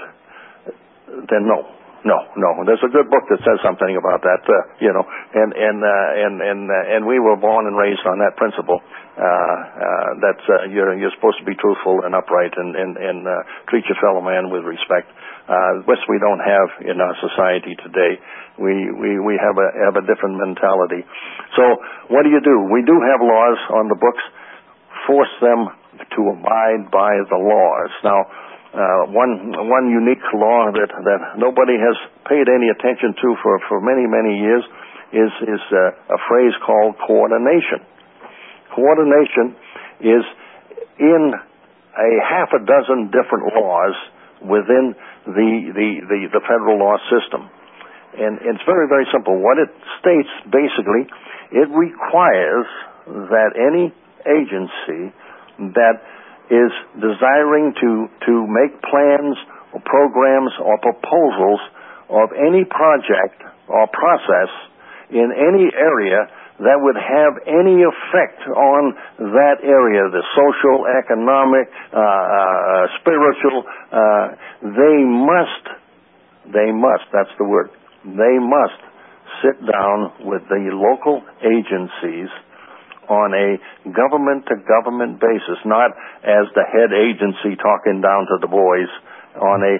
then no, no, no. There's a good book that says something about that, uh, you know, and and uh, and and uh, and we were born and raised on that principle. Uh, uh, that's uh, you're you're supposed to be truthful and upright and and, and uh, treat your fellow man with respect. Uh, which we don't have in our society today. We we we have a have a different mentality. So what do you do? We do have laws on the books. Force them to abide by the laws. Now, uh, one one unique law that that nobody has paid any attention to for for many many years is is uh, a phrase called coordination. Coordination is in a half a dozen different laws within the the the, the federal law system, and it's very very simple. What it states basically, it requires that any agency that is desiring to to make plans or programs or proposals of any project or process in any area that would have any effect on that area, the social, economic, uh, uh, spiritual, uh, they must, they must, that's the word, they must sit down with the local agencies on a government-to-government basis, not as the head agency talking down to the boys, on a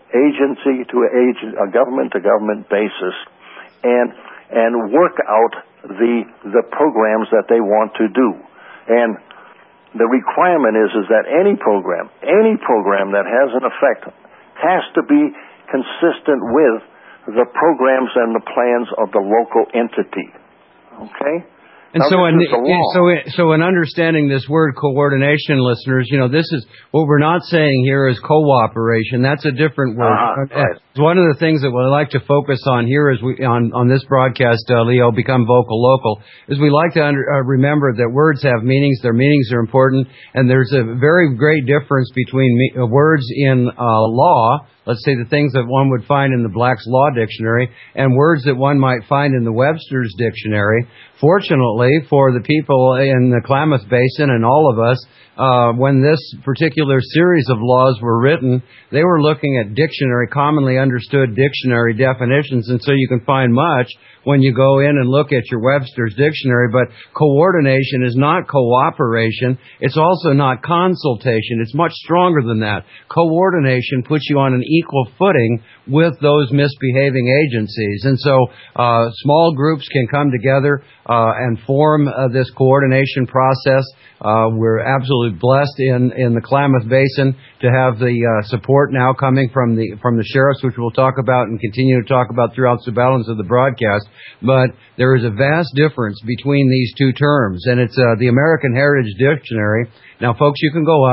agency-to-agent, a government-to-government basis, and and work out the the programs that they want to do. And the requirement is is that any program, any program that has an effect has to be consistent with the programs and the plans of the local entity. Okay? And now, so, in, so, so in understanding this word coordination, listeners, you know, this is what we're not saying here is cooperation. That's a different word. Uh-huh, right. One of the things that we like to focus on here is we on on this broadcast, uh, Leo, Become Vocal Local, is we like to under, uh, remember that words have meanings. Their meanings are important, and there's a very great difference between me, uh, words in uh, law. Let's say the things that one would find in the Black's Law Dictionary and words that one might find in the Webster's Dictionary. Fortunately for the people in the Klamath Basin and all of us, uh, when this particular series of laws were written, they were looking at dictionary, commonly understood dictionary definitions, and so you can find much when you go in and look at your Webster's Dictionary. But coordination is not cooperation. It's also not consultation. It's much stronger than that. Coordination puts you on an equal footing with those misbehaving agencies. And so uh, small groups can come together uh, and form uh, this coordination process. Uh, we're absolutely blessed in, in the Klamath Basin to have the uh, support now coming from the from the sheriffs, which we'll talk about and continue to talk about throughout the balance of the broadcast. But there is a vast difference between these two terms, and it's uh, the American Heritage Dictionary. Now, folks, you can go up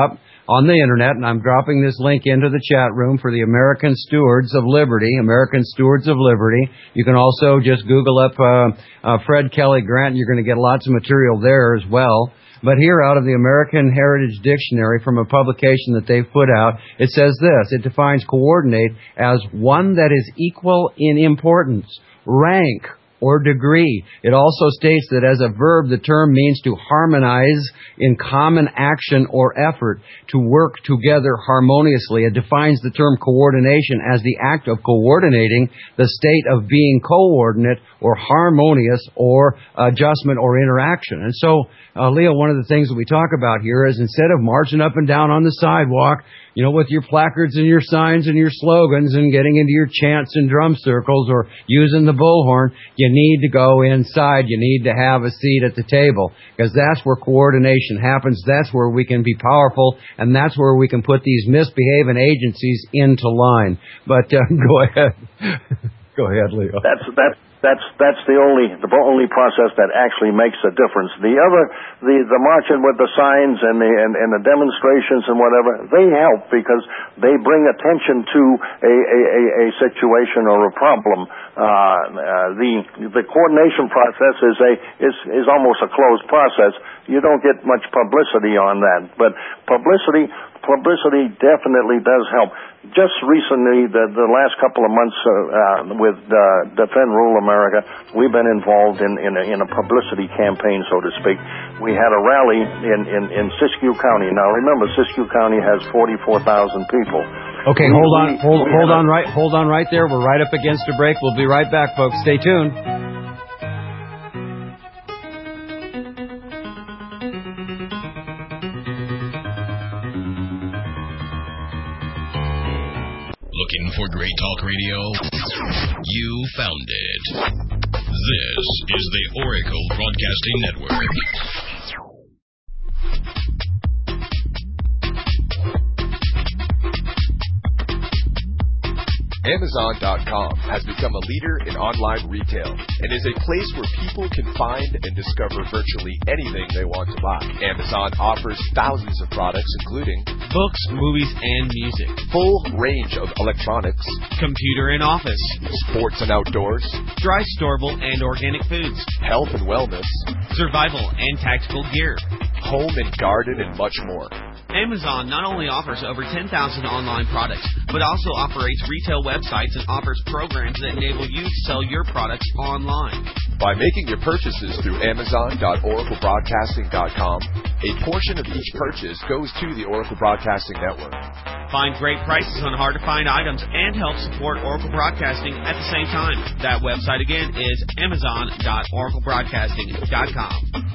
on the internet, and I'm dropping this link into the chat room for the American Stewards of Liberty, American Stewards of Liberty. You can also just Google up uh, uh, Fred Kelly Grant. You're going to get lots of material there as well. But here, out of the American Heritage Dictionary, from a publication that they've put out, it says this. It defines coordinate as one that is equal in importance, rank, or degree. It also states that as a verb, the term means to harmonize in common action or effort, to work together harmoniously. It defines the term coordination as the act of coordinating, the state of being coordinate or harmonious or adjustment or interaction. And so, uh, Leo, one of the things that we talk about here is instead of marching up and down on the sidewalk, you know, with your placards and your signs and your slogans and getting into your chants and drum circles or using the bullhorn, you need to go inside. You need to have a seat at the table, because that's where coordination happens. That's where we can be powerful, and that's where we can put these misbehaving agencies into line. But uh, go ahead. Go ahead, Leo. That's that's that's that's the only the only process that actually makes a difference. The other, the the marching with the signs and the and, and the demonstrations and whatever, they help because they bring attention to a a, a, a situation or a problem. Uh, uh, the the coordination process is a is is almost a closed process. You don't get much publicity on that, but publicity publicity definitely does help. Just recently, the, the last couple of months uh, uh, with uh, Defend Rural America, we've been involved in, in, a, in a publicity campaign, so to speak. We had a rally in, in, in Siskiyou County. Now, remember, Siskiyou County has forty-four thousand people. Okay, we, hold on, we, hold, we hold on, right, hold on right there. We're right up against a break. We'll be right back, folks. Stay tuned. Looking for great talk radio? You found it. This is the Oracle Broadcasting Network. Amazon dot com has become a leader in online retail and is a place where people can find and discover virtually anything they want to buy. Amazon offers thousands of products, including books, movies, and music, full range of electronics, computer and office, sports and outdoors, dry, storable, and organic foods, health and wellness, survival and tactical gear, home and garden, and much more. Amazon not only offers over ten thousand online products, but also operates retail websites and offers programs that enable you to sell your products online. By making your purchases through Amazon dot Oracle Broadcasting dot com, a portion of each purchase goes to the Oracle Broadcasting Network. Find great prices on hard-to-find items and help support Oracle Broadcasting at the same time. That website again is Amazon dot Oracle Broadcasting dot com.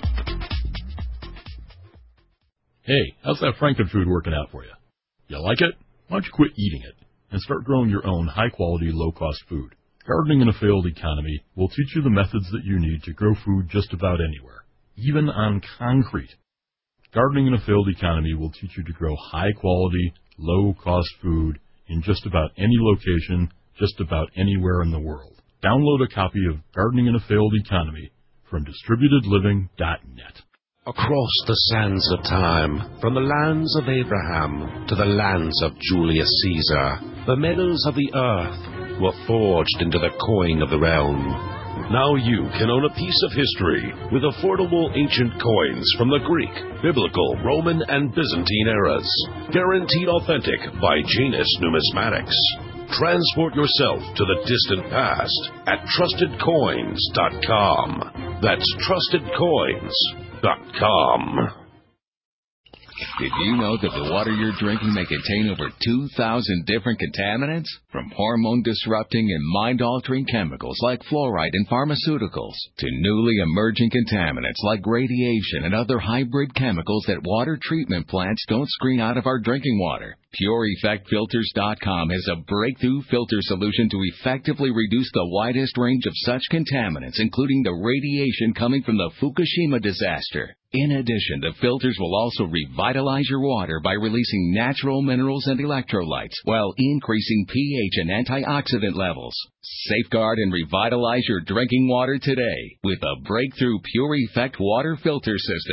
Hey, how's that Frankenfood working out for you? You like it? Why don't you quit eating it and start growing your own high-quality, low-cost food? Gardening in a Failed Economy will teach you the methods that you need to grow food just about anywhere, even on concrete. Gardening in a Failed Economy will teach you to grow high-quality, low-cost food in just about any location, just about anywhere in the world. Download a copy of Gardening in a Failed Economy from distributed living dot net. Across the sands of time, from the lands of Abraham to the lands of Julius Caesar, the metals of the earth were forged into the coin of the realm. Now you can own a piece of history with affordable ancient coins from the Greek, Biblical, Roman, and Byzantine eras. Guaranteed authentic by Janus Numismatics. Transport yourself to the distant past at trusted coins dot com. That's trusted coins dot com. Did you know that the water you're drinking may contain over two thousand different contaminants? From hormone-disrupting and mind-altering chemicals like fluoride in pharmaceuticals to newly emerging contaminants like radiation and other hybrid chemicals that water treatment plants don't screen out of our drinking water. Pure Effect Filters dot com has a breakthrough filter solution to effectively reduce the widest range of such contaminants, including the radiation coming from the Fukushima disaster. In addition, the filters will also revitalize your water by releasing natural minerals and electrolytes while increasing pH and antioxidant levels. Safeguard and revitalize your drinking water today with a breakthrough Pure Effect water filter system.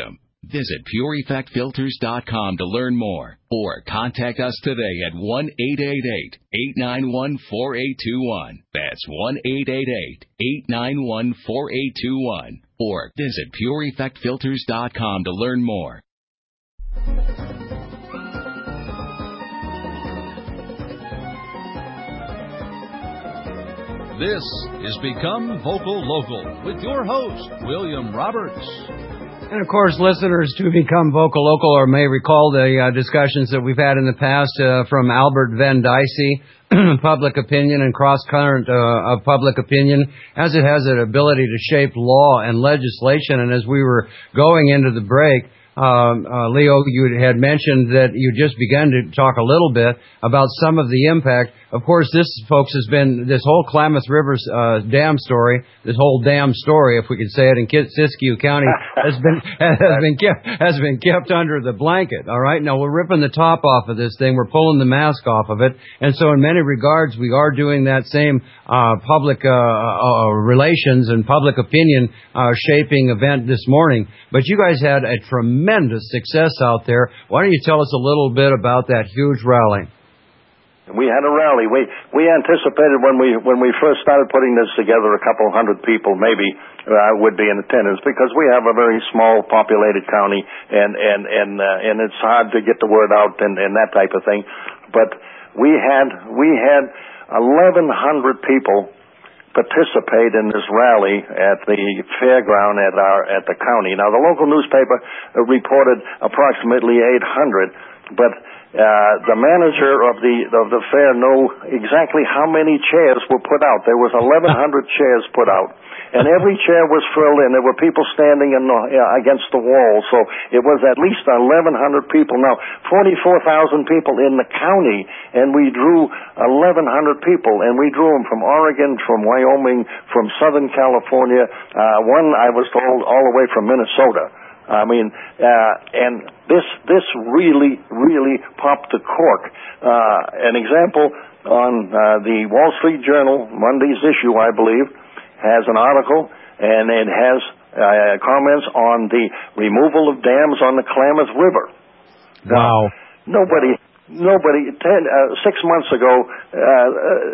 Visit pure effect filters dot com to learn more or contact us today at one eight eight eight, eight nine one, four eight two one. That's one eight eight eight, eight nine one, four eight two one. Or visit pure effect filters dot com to learn more. This is Become Vocal Local with your host, William Roberts. And, of course, listeners to Become Vocal Local or may recall the uh, discussions that we've had in the past uh, from Albert Vendice, public opinion and cross-current uh, of public opinion, as it has an ability to shape law and legislation. And as we were going into the break, Um, uh, Leo, you had mentioned that you just began to talk a little bit about some of the impact. Of course, this, folks, has been this whole Klamath River uh, dam story, this whole dam story, if we could say it, in Siskiyou County, has been has been kept has been kept under the blanket. All right, now we're ripping the top off of this thing, we're pulling the mask off of it, and so in many regards, we are doing that same uh, public uh, uh, relations and public opinion uh, shaping event this morning. But you guys had a tremendous Tremendous success out there. Why don't you tell us a little bit about that huge rally? We had a rally. We we anticipated when we when we first started putting this together, a couple hundred people maybe uh, would be in attendance, because we have a very small populated county, and and and uh, and it's hard to get the word out and, and that type of thing. But we had we had eleven hundred people participate in this rally at the fairground at our at the county. Now, the local newspaper reported approximately eight hundred, but uh, the manager of the of the fair knew exactly how many chairs were put out. There was eleven hundred chairs put out, and every chair was filled in. There were people standing in the, uh, against the wall, so it was at least eleven hundred people. Now, forty-four thousand people in the county, and we drew eleven hundred people, and we drew them from Oregon, from Wyoming, from Southern California, uh, one, I was told, all the way from Minnesota. I mean, uh, and this this really, really popped the cork. Uh, an example on uh, the Wall Street Journal, Monday's issue, I believe, has an article, and it has uh, comments on the removal of dams on the Klamath River. Wow. Now, nobody, nobody, ten, uh, six months ago, uh, uh,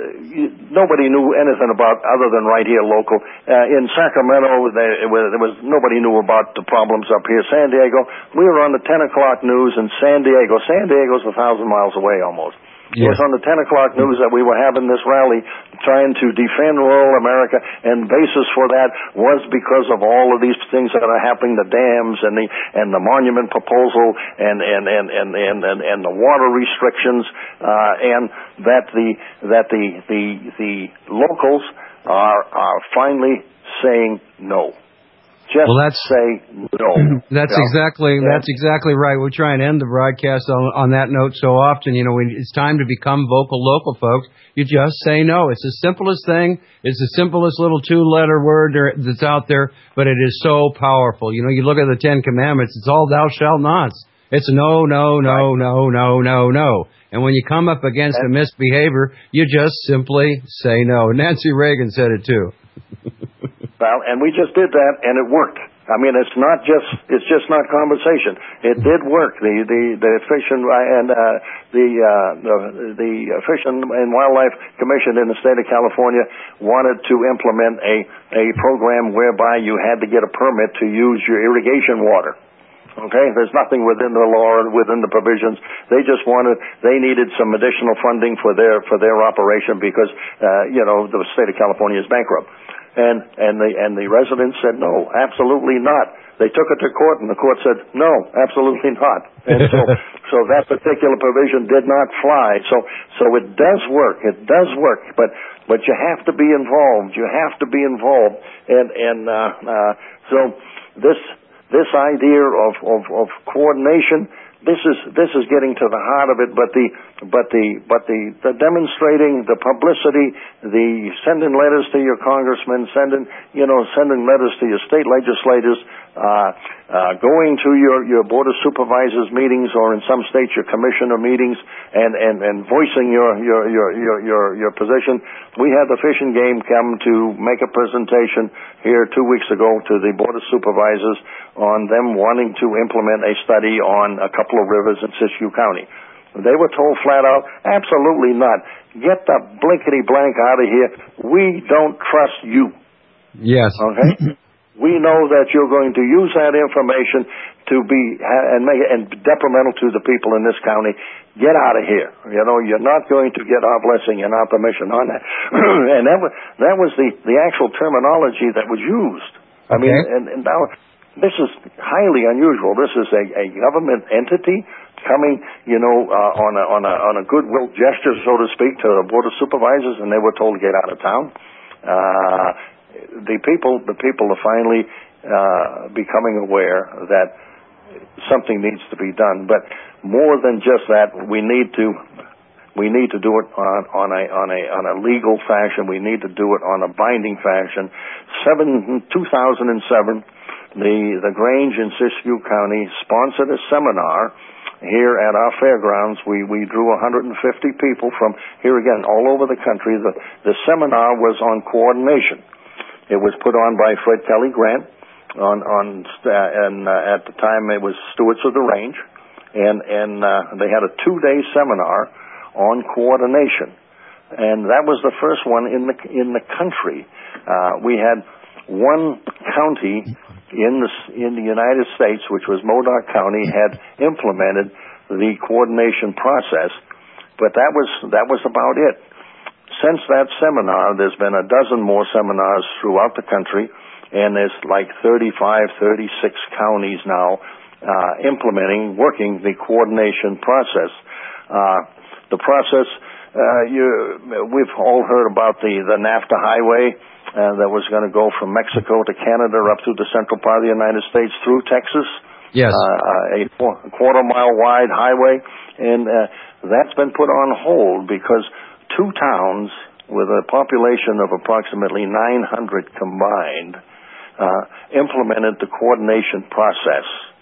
nobody knew anything about, other than right here local. Uh, in Sacramento, there, it was, there was, nobody knew about the problems up here. San Diego, we were on the ten o'clock news in San Diego. San Diego's a thousand miles away almost. It was on the ten o'clock news that we were having this rally trying to defend rural America, and basis for that was because of all of these things that are happening, the dams and the and the monument proposal and and and and and, and, and the water restrictions, uh, and that the that the the the locals are are finally saying no. Just well, that's, say no. That's yeah. exactly yeah. that's exactly right. We try and end the broadcast on, on that note so often. You know, when it's time to become vocal local, folks, you just say no. It's the simplest thing. It's the simplest little two-letter word that's out there, but it is so powerful. You know, you look at the Ten Commandments, it's all thou shalt nots. It's no, no, no, right. no, no, no, no. And when you come up against a misbehavior, you just simply say no. Nancy Reagan said it too. Well, and we just did that, and it worked. I mean, it's not just it's just not conversation. It did work. The the the Fish and and uh, the uh, the the Fish and Wildlife Commission in the state of California wanted to implement a a program whereby you had to get a permit to use your irrigation water. Okay, there's nothing within the law or within the provisions. They just wanted, they needed some additional funding for their for their operation because uh, you know the state of California is bankrupt. And and the and the residents said no, absolutely not. They took it to court, and the court said no, absolutely not. And so so that particular provision did not fly. So so it does work. It does work. But but you have to be involved. You have to be involved. And and uh, uh, so this this idea of of, of coordination this is this is getting to the heart of it. But the but the but the, the demonstrating, the publicity, the sending letters to your congressmen, sending you know sending letters to your state legislators, uh, uh, going to your, your board of supervisors meetings, or in some states your commissioner meetings, and, and, and voicing your your, your your your your position. We had the Fish and Game come to make a presentation here two weeks ago to the board of supervisors on them wanting to implement a study on a couple of rivers in Siskiyou County. They were told flat out, absolutely not. Get the blinkety blank out of here. We don't trust you. Yes. Okay? We know that you're going to use that information to be and make it and detrimental to the people in this county. Get out of here. You know, you're not going to get our blessing and our permission on that. And that was that was the the actual terminology that was used. I okay. mean, and, and now this is highly unusual. This is a, a government entity coming, you know, uh, on a on a on a goodwill gesture, so to speak, to the board of supervisors, and they were told to get out of town. Uh, the people, the people are finally uh, becoming aware that something needs to be done. But more than just that, we need to we need to do it on, on a on a on a legal fashion. We need to do it on a binding fashion. Seven two thousand and seven. The, the Grange in Siskiyou County sponsored a seminar here at our fairgrounds. We, we drew one hundred fifty people from here again, all over the country. The, the seminar was on coordination. It was put on by Fred Kelly Grant, on, on, uh, and uh, at the time it was Stewards of the Range, and, and uh, they had a two-day seminar on coordination. And that was the first one in the, in the country. Uh, we had one county in the in the United States, which was Modoc County, had implemented the coordination process, but that was that was about it. Since that seminar, there's been a dozen more seminars throughout the country, and there's like thirty-five, thirty-six counties now uh, implementing, working the coordination process. Uh, the process, uh, you, we've all heard about the the NAFTA highway. Uh, that was going to go from Mexico to Canada up through the central part of the United States through Texas. Yes. Uh, a quarter mile wide highway. And uh, that's been put on hold because two towns with a population of approximately nine hundred combined uh, implemented the coordination process.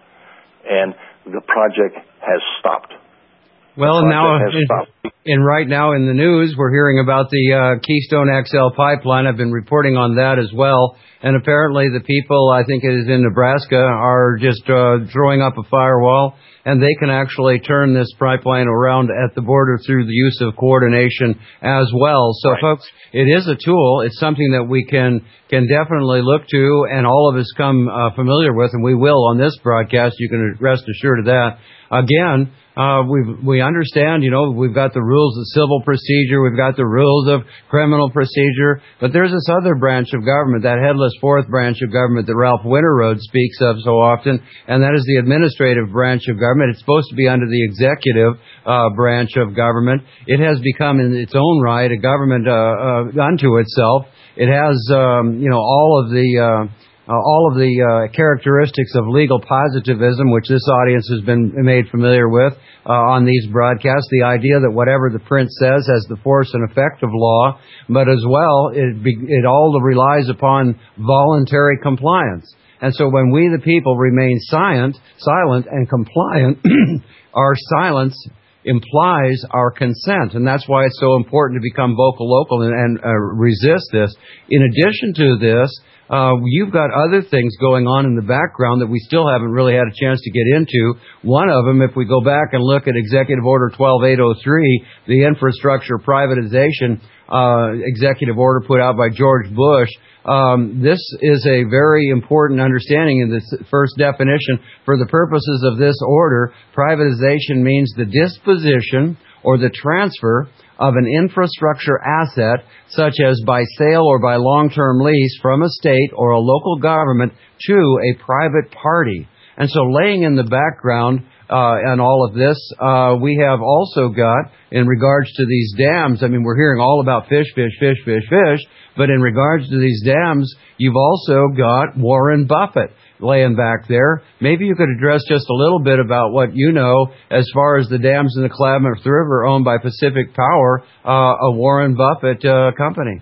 And the project has stopped. Well, and now, and right now in the news, we're hearing about the uh, Keystone X L pipeline. I've been reporting on that as well. And apparently the people, I think it is in Nebraska, are just uh, throwing up a firewall, and they can actually turn this pipeline around at the border through the use of coordination as well. So, right. Folks, it is a tool. It's something that we can can definitely look to, and all of us come uh, familiar with, and we will on this broadcast. You can rest assured of that. Again, Uh, we we understand, you know, we've got the rules of civil procedure, we've got the rules of criminal procedure, but there's this other branch of government, that headless fourth branch of government that Ralph Winterrode speaks of so often, and that is the administrative branch of government. It's supposed to be under the executive uh, branch of government. It has become in its own right a government uh, uh, unto itself. It has, um, you know, all of the... Uh, Uh, all of the uh, characteristics of legal positivism, which this audience has been made familiar with uh, on these broadcasts, the idea that whatever the prince says has the force and effect of law, but as well, it, be, it all relies upon voluntary compliance. And so when we, the people, remain silent, silent and compliant, our silence implies our consent, and that's why it's so important to become vocal local and, and uh, resist this. In addition to this, Uh, you've got other things going on in the background that we still haven't really had a chance to get into. One of them, if we go back and look at Executive Order twelve eight oh three, the infrastructure privatization uh, executive order put out by George Bush, um, this is a very important understanding in the first definition. For the purposes of this order, privatization means the disposition or the transfer of an infrastructure asset, such as by sale or by long-term lease, from a state or a local government to a private party. And so laying in the background uh, and all of this, uh, we have also got, in regards to these dams, I mean, we're hearing all about fish, fish, fish, fish, fish, but in regards to these dams, you've also got Warren Buffett. laying back there. Maybe you could address just a little bit about what you know as far as the dams in the Klamath River owned by Pacific Power, uh, a Warren Buffett uh, company.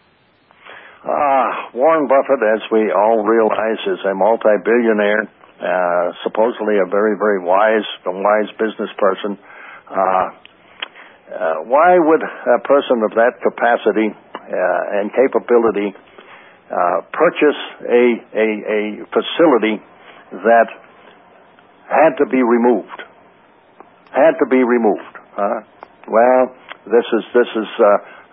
Uh, Warren Buffett, as we all realize, is a multi-billionaire, uh, supposedly a very, very wise, wise business person. Uh, uh, why would a person of that capacity uh, and capability uh, purchase a, a, a facility that had to be removed? Had to be removed. Huh? Well, this is this is uh,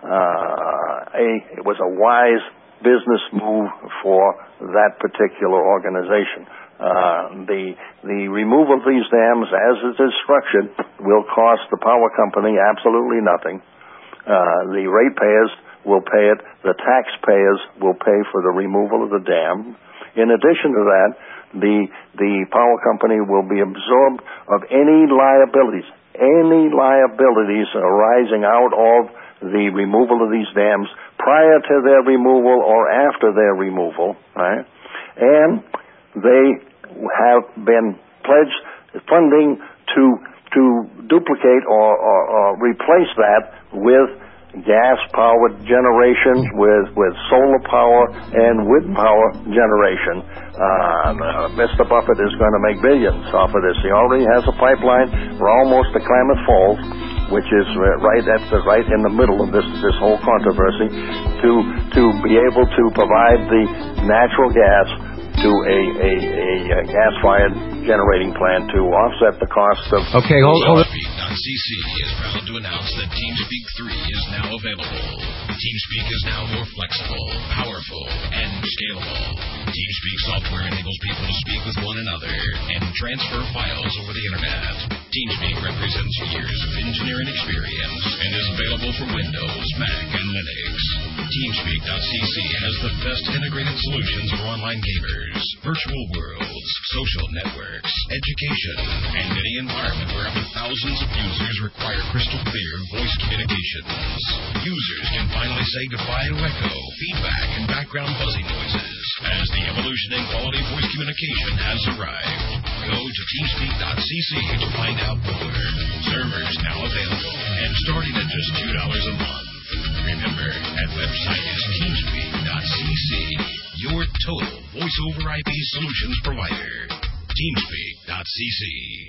uh, a it was a wise business move for that particular organization. Uh, the the removal of these dams, as it is structured, will cost the power company absolutely nothing. Uh, the ratepayers will pay it. The taxpayers will pay for the removal of the dam. In addition to that, the the power company will be absorbed of any liabilities, any liabilities arising out of the removal of these dams prior to their removal or after their removal, right? And they have been pledged funding to to duplicate or, or, or replace that with gas-powered generation, with, with solar power and wind power generation. Uh, Mister Buffett is going to make billions off of this. He already has a pipeline. We're almost to Klamath Falls, which is right at the right in the middle of this this whole controversy, to to be able to provide the natural gas to a a, a, a gas-fired generating plant to offset the cost of. Okay, hold hold. C C is proud to announce that TeamSpeak three is now available. TeamSpeak is now more flexible, powerful, and scalable. TeamSpeak software enables people to speak with one another and transfer files over the internet. TeamSpeak represents years of engineering experience and is available for Windows, Mac, and Linux. TeamSpeak dot C C has the best integrated solutions for online gamers, virtual worlds, social networks, education, and any environment where up to thousands of users require crystal clear voice communications. Users can finally say goodbye to echo, feedback, and background buzzing noises as the evolution in quality voice communication has arrived. Go to TeamSpeak dot C C to find out more. Servers now available and starting at just two dollars a month. Remember, that website is TeamSpeak dot C C, your total voice over I P solutions provider. TeamSpeak dot C C.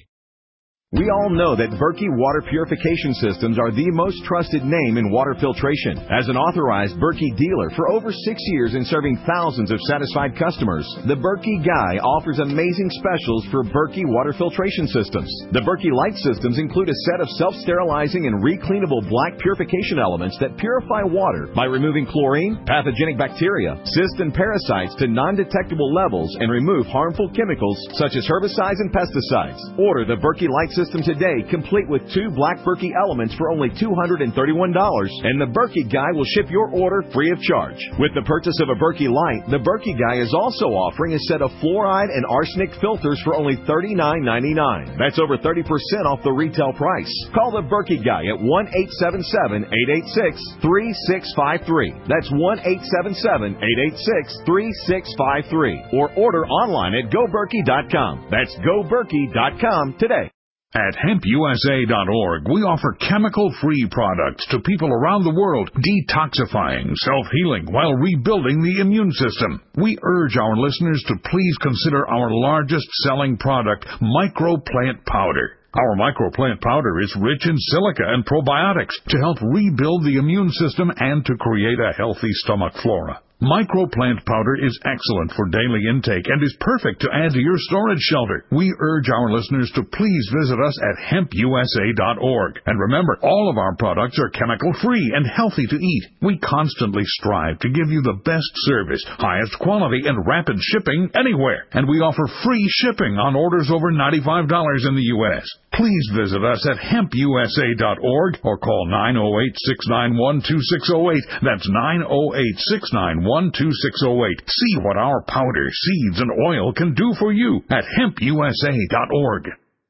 We all know that Berkey Water Purification Systems are the most trusted name in water filtration. As an authorized Berkey dealer for over six years and serving thousands of satisfied customers, the Berkey Guy offers amazing specials for Berkey Water Filtration Systems. The Berkey Light Systems include a set of self-sterilizing and recleanable black purification elements that purify water by removing chlorine, pathogenic bacteria, cysts, and parasites to non-detectable levels and remove harmful chemicals such as herbicides and pesticides. Order the Berkey Light System today, complete with two black Berkey elements for only two hundred thirty-one dollars, and the Berkey Guy will ship your order free of charge. With the purchase of a Berkey Light, the Berkey Guy is also offering a set of fluoride and arsenic filters for only thirty-nine ninety-nine. That's over thirty percent off the retail price. Call the Berkey Guy at one eight seven seven, eight eight six, three six five three. That's one eight seven seven, eight eight six, three six five three. Or order online at go berkey dot com. That's go berkey dot com today. At hemp U S A dot org, we offer chemical-free products to people around the world, detoxifying, self-healing, while rebuilding the immune system. We urge our listeners to please consider our largest-selling product, MicroPlant Powder. Our MicroPlant Powder is rich in silica and probiotics to help rebuild the immune system and to create a healthy stomach flora. MicroPlant Powder is excellent for daily intake and is perfect to add to your storage shelter. We urge our listeners to please visit us at hemp U S A dot org. And remember, all of our products are chemical-free and healthy to eat. We constantly strive to give you the best service, highest quality, and rapid shipping anywhere. And we offer free shipping on orders over ninety-five dollars in the U S Please visit us at hemp U S A dot org or call nine oh eight, six nine one, two six oh eight. That's nine oh eight, six nine one, two six oh eight. See what our powder, seeds, and oil can do for you at hemp U S A dot org.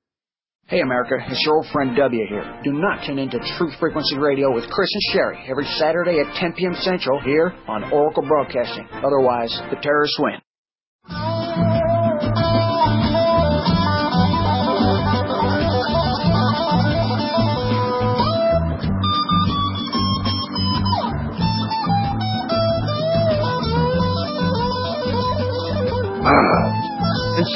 Hey America, it's your old friend W here. Do not tune into Truth Frequency Radio with Chris and Sherry every Saturday at ten p.m. Central here on Oracle Broadcasting. Otherwise, the terrorists win.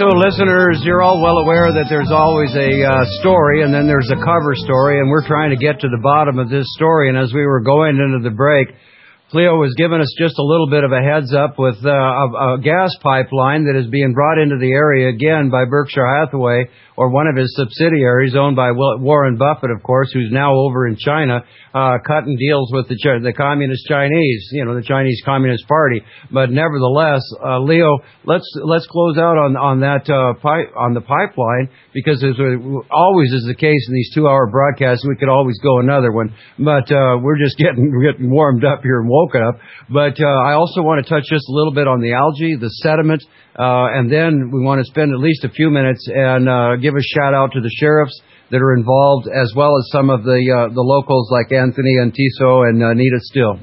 so listeners, you're all well aware that there's always a uh, story, and then there's a cover story, and we're trying to get to the bottom of this story. And as we were going into the break, Cleo was giving us just a little bit of a heads up with uh, a, a gas pipeline that is being brought into the area again by Berkshire Hathaway, or one of his subsidiaries, owned by Warren Buffett, of course, who's now over in China, uh, cutting deals with the the communist Chinese, you know, the Chinese Communist Party. But nevertheless, uh, Leo, let's let's close out on on that uh, pipe on the pipeline, because as always is the case in these two-hour broadcasts, we could always go another one. But uh, we're just getting we're getting warmed up here and woken up. But uh, I also want to touch just a little bit on the algae, the sediment. Uh, and then we want to spend at least a few minutes and uh, give a shout out to the sheriffs that are involved, as well as some of the uh, the locals like Anthony Antiso and uh, Nita Still.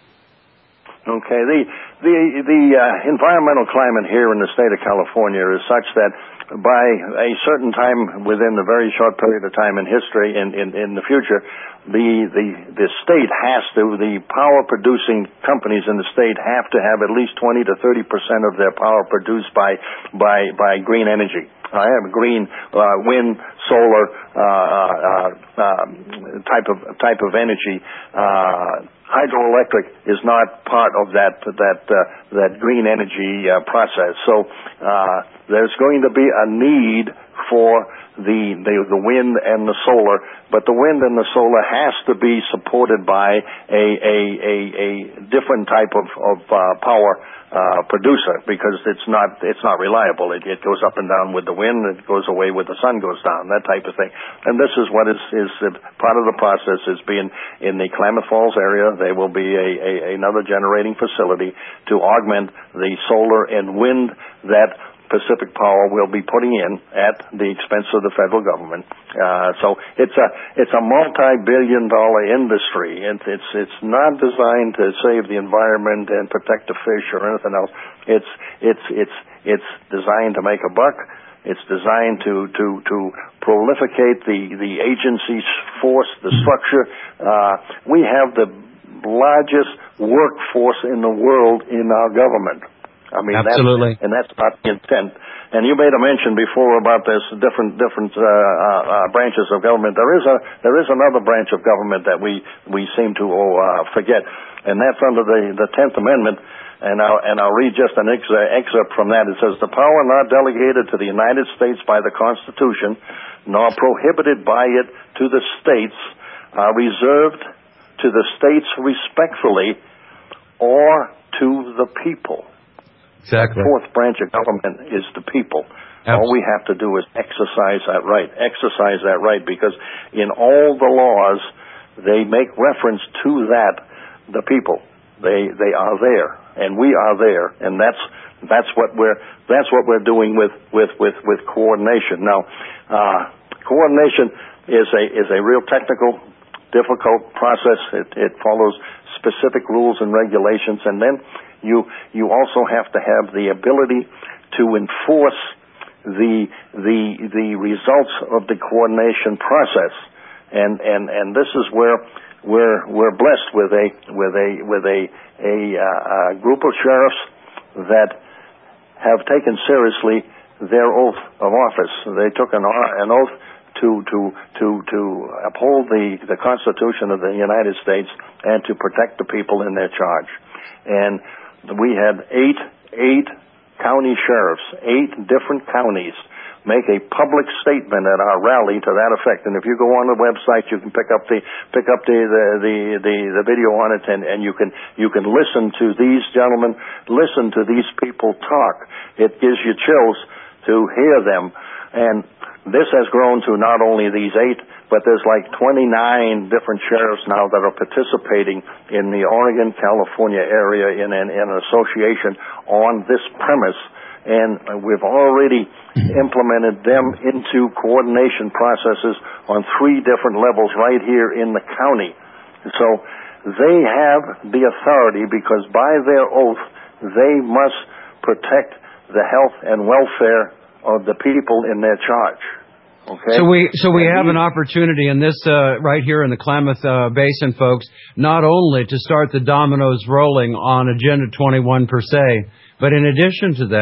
Okay, the the the uh, environmental climate here in the state of California is such that by a certain time within a very short period of time in history, in in, in the future, the the the state has to, the power producing companies in the state have to have at least twenty to thirty percent of their power produced by by by green energy. I have green uh, wind, solar uh, uh, uh, type of type of energy. Uh, hydroelectric is not part of that that uh, that green energy uh, process. So uh, there's going to be a need for the, the the wind and the solar, but the wind and the solar has to be supported by a a a, a different type of of uh, power uh, producer, because it's not it's not reliable. It, it goes up and down with the wind, it goes away with the sun goes down, that type of thing. And this is what is is part of the process is being in the Klamath Falls area. There will be a, a another generating facility to augment the solar and wind that Pacific Power will be putting in at the expense of the federal government. Uh, so it's a it's a multi-billion dollar industry, and it's it's not designed to save the environment and protect the fish or anything else. It's it's it's it's designed to make a buck. It's designed to to to proliferate the the agency's force, the structure. Uh, we have the largest workforce in the world in our government. I mean, absolutely, that's, and that's not the intent. And you made a mention before about this different different uh, uh, branches of government. There is a there is another branch of government that we we seem to uh, forget, and that's under the the Tenth Amendment. And I'll and I'll read just an ex- excerpt from that. It says, "The power not delegated to the United States by the Constitution, nor prohibited by it to the states, are reserved to the states respectfully, or to the people." Exactly. The fourth branch of government is the people. Absolutely. All we have to do is exercise that right. Exercise that right, because in all the laws, they make reference to that, the people. They they are there, and we are there, and that's that's what we're that's what we're doing with with with, with coordination. Now, uh, coordination is a is a real technical, difficult process. It, it follows specific rules and regulations, and then You you also have to have the ability to enforce the the the results of the coordination process, and and and this is where we're we're blessed with a with a with a a, uh, a group of sheriffs that have taken seriously their oath of office. They took an an oath to to to to uphold the the Constitution of the United States and to protect the people in their charge, and we had eight, eight county sheriffs, eight different counties, make a public statement at our rally to that effect. And if you go on the website, you can pick up the pick up the the the, the, the video on it, and, and you can you can listen to these gentlemen, listen to these people talk. It gives you chills to hear them. And this has grown to not only these eight, but there's like twenty-nine different sheriffs now that are participating in the Oregon, California area in an, in an association on this premise. And we've already implemented them into coordination processes on three different levels right here in the county. So they have the authority, because by their oath, they must protect the health and welfare of the people in their charge. Okay. So we so we have an opportunity in this uh, right here in the Klamath uh, Basin, folks, not only to start the dominoes rolling on Agenda twenty-one per se, but in addition to that,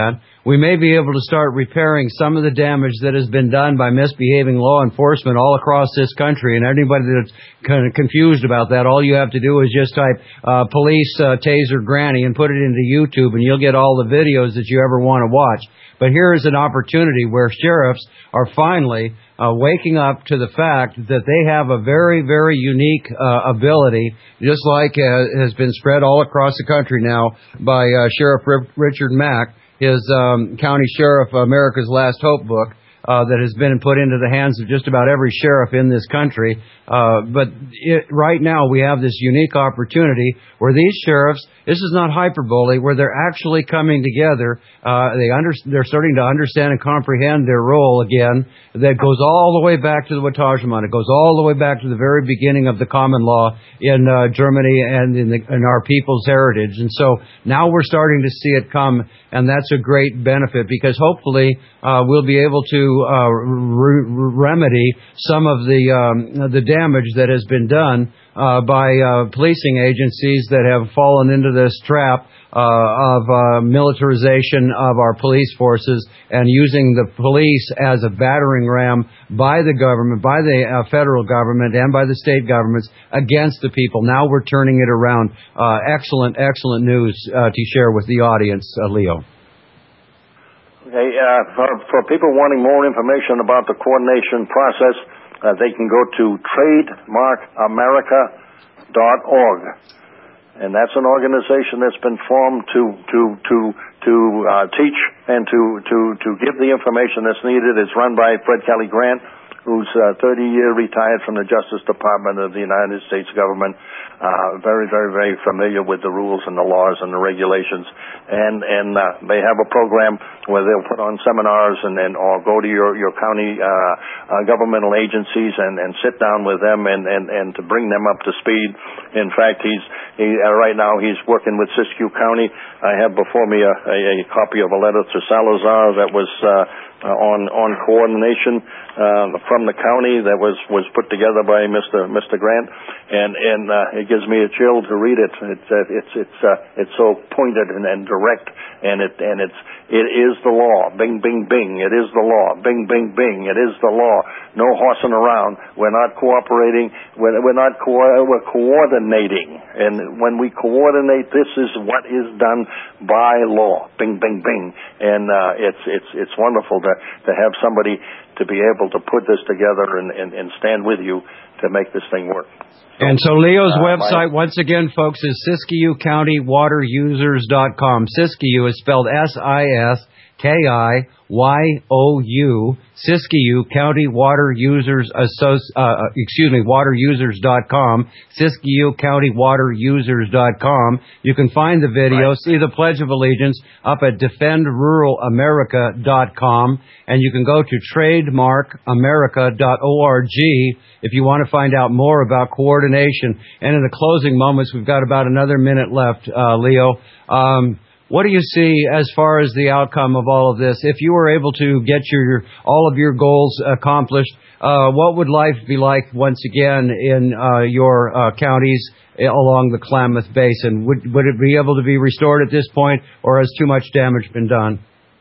we may be able to start repairing some of the damage that has been done by misbehaving law enforcement all across this country. And anybody that's kind of confused about that, all you have to do is just type uh, police uh, taser granny and put it into YouTube, and you'll get all the videos that you ever want to watch. But here is an opportunity where sheriffs are finally uh, waking up to the fact that they have a very, very unique uh, ability, just like uh, has been spread all across the country now by uh, Sheriff R- Richard Mack, his um, County Sheriff America's Last Hope book. Uh, that has been put into the hands of just about every sheriff in this country. Uh, but it, right now we have this unique opportunity where these sheriffs, this is not hyperbole, where they're actually coming together. Uh, they under, they're starting to understand and comprehend their role again. That goes all the way back to the Watajaman. It goes all the way back to the very beginning of the common law in uh, Germany and in, the, in our people's heritage. And so now we're starting to see it come, and that's a great benefit because hopefully uh, we'll be able to Uh, re- remedy some of the um, the damage that has been done uh, by uh, policing agencies that have fallen into this trap uh, of uh, militarization of our police forces and using the police as a battering ram by the government, by the uh, federal government and by the state governments against the people. Now we're turning it around. Uh, excellent, excellent news uh, to share with the audience, uh, Leo. Okay, uh, for, for people wanting more information about the coordination process, uh, they can go to trademark america dot org, and that's an organization that's been formed to to to to uh, teach and to to to give the information that's needed. It's run by Fred Kelly Grant, who's uh, thirty year retired from the Justice Department of the United States government, uh, very, very, very familiar with the rules and the laws and the regulations. And, and uh, they have a program where they'll put on seminars and, and or go to your, your county uh, uh, governmental agencies and, and sit down with them and, and, and to bring them up to speed. In fact, he's he, uh, right now he's working with Siskiyou County. I have before me a, a, a copy of a letter to Salazar that was uh, Uh, on on coordination uh, from the county that was, was put together by Mister Mister Grant, and and uh, it gives me a chill to read it. It's uh, it's it's uh, it's so pointed and, and direct, and it and it's it is the law. Bing bing bing. It is the law. Bing bing bing. It is the law. No horsing around. We're not cooperating. We're, we're not co- we're coordinating, and when we coordinate, this is what is done by law. Bing bing bing, and uh, it's it's it's wonderful to. to have somebody to be able to put this together and, and, and stand with you to make this thing work. And so Leo's uh, website, my, once again, folks, is Siskiyou County Water Users dot com. Siskiyou is spelled S I S K I Y O U, Siskiyou County Water Users, Associ- uh, excuse me, water users dot com, Siskiyou County Water Users dot com. You can find the video, right. See the Pledge of Allegiance up at defend rural america dot com, and you can go to trademark america dot org if you want to find out more about coordination. And in the closing moments, we've got about another minute left, uh, Leo. Um, What do you see as far as the outcome of all of this? If you were able to get your all of your goals accomplished, uh, what would life be like once again in uh, your uh, counties along the Klamath Basin? Would would it be able to be restored at this point, or has too much damage been done?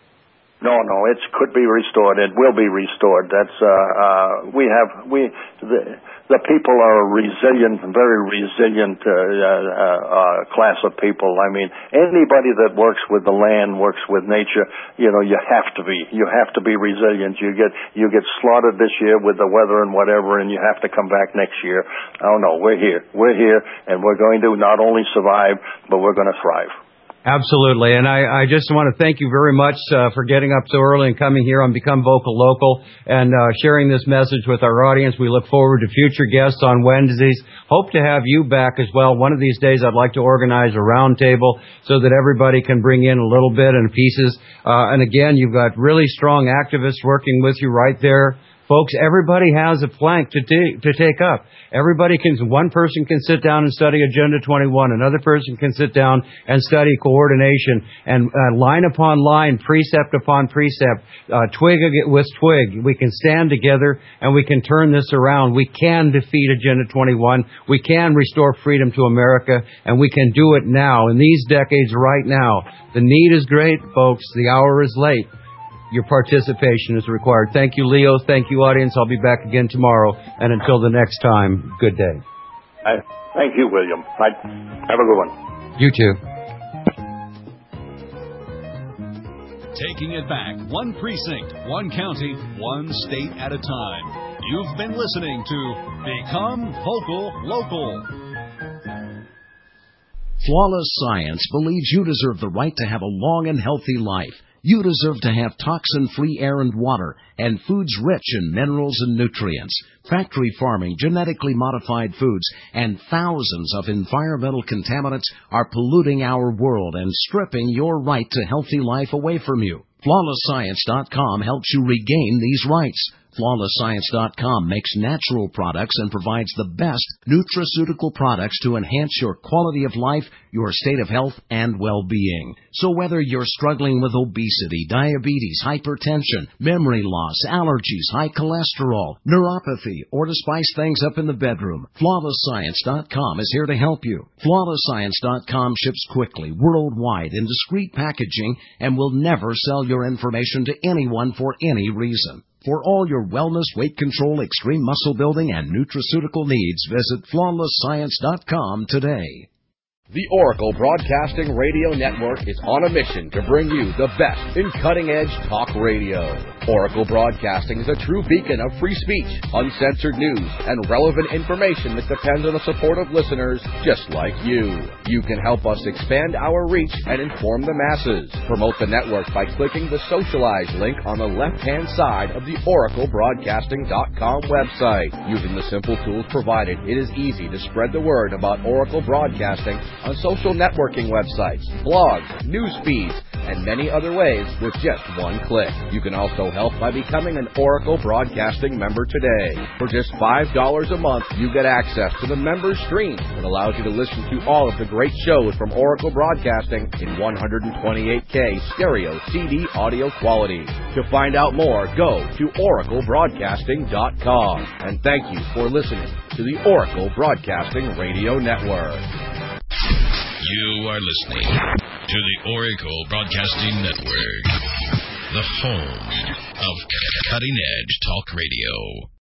No, no, it could be restored. It will be restored. That's uh, uh, we have we the, the people are a resilient, very resilient uh, uh, uh, class of people. I mean, anybody that works with the land, works with nature, you know, you have to be. You have to be resilient. You get you get slaughtered this year with the weather and whatever, and you have to come back next year. Oh no, we're here. We're here, and we're going to not only survive, but we're going to thrive. Absolutely, and I, I just want to thank you very much uh, for getting up so early and coming here on Become Vocal Local and uh, sharing this message with our audience. We look forward to future guests on Wednesdays. Hope to have you back as well. One of these days I'd like to organize a round table so that everybody can bring in a little bit and pieces. Uh, and again, you've got really strong activists working with you right there. Folks, everybody has a plank to, t- to take up. Everybody can, one person can sit down and study Agenda twenty-one. Another person can sit down and study coordination and uh, line upon line, precept upon precept, uh, twig with twig. We can stand together and we can turn this around. We can defeat Agenda twenty-one. We can restore freedom to America, and we can do it now, in these decades right now. The need is great, folks. The hour is late. Your participation is required. Thank you, Leo. Thank you, audience. I'll be back again tomorrow. And until the next time, good day. I, thank you, William. I, have a good one. You too. Taking it back, one precinct, one county, one state at a time. You've been listening to Become Vocal Local. Flawless Science believes you deserve the right to have a long and healthy life. You deserve to have toxin-free air and water, and foods rich in minerals and nutrients. Factory farming, genetically modified foods, and thousands of environmental contaminants are polluting our world and stripping your right to healthy life away from you. Flawless Science dot com helps you regain these rights. Flawless Science dot com makes natural products and provides the best nutraceutical products to enhance your quality of life, your state of health, and well-being. So whether you're struggling with obesity, diabetes, hypertension, memory loss, allergies, high cholesterol, neuropathy, or to spice things up in the bedroom, Flawless Science dot com is here to help you. Flawless Science dot com ships quickly, worldwide, in discreet packaging, and will never sell your information to anyone for any reason. For all your wellness, weight control, extreme muscle building, and nutraceutical needs, visit Flawless Science dot com today. The Oracle Broadcasting Radio Network is on a mission to bring you the best in cutting-edge talk radio. Oracle Broadcasting is a true beacon of free speech, uncensored news, and relevant information that depends on the support of listeners just like you. You can help us expand our reach and inform the masses. Promote the network by clicking the Socialize link on the left-hand side of the Oracle Broadcasting dot com website. Using the simple tools provided, it is easy to spread the word about Oracle Broadcasting on social networking websites, blogs, news feeds, and many other ways with just one click. You can also help by becoming an Oracle Broadcasting member today. For just five dollars a month, you get access to the member stream that allows you to listen to all of the great shows from Oracle Broadcasting in one twenty-eight K stereo C D audio quality. To find out more, go to Oracle Broadcasting dot com. And thank you for listening to the Oracle Broadcasting Radio Network. You are listening to the Oracle Broadcasting Network, the home of cutting-edge talk radio.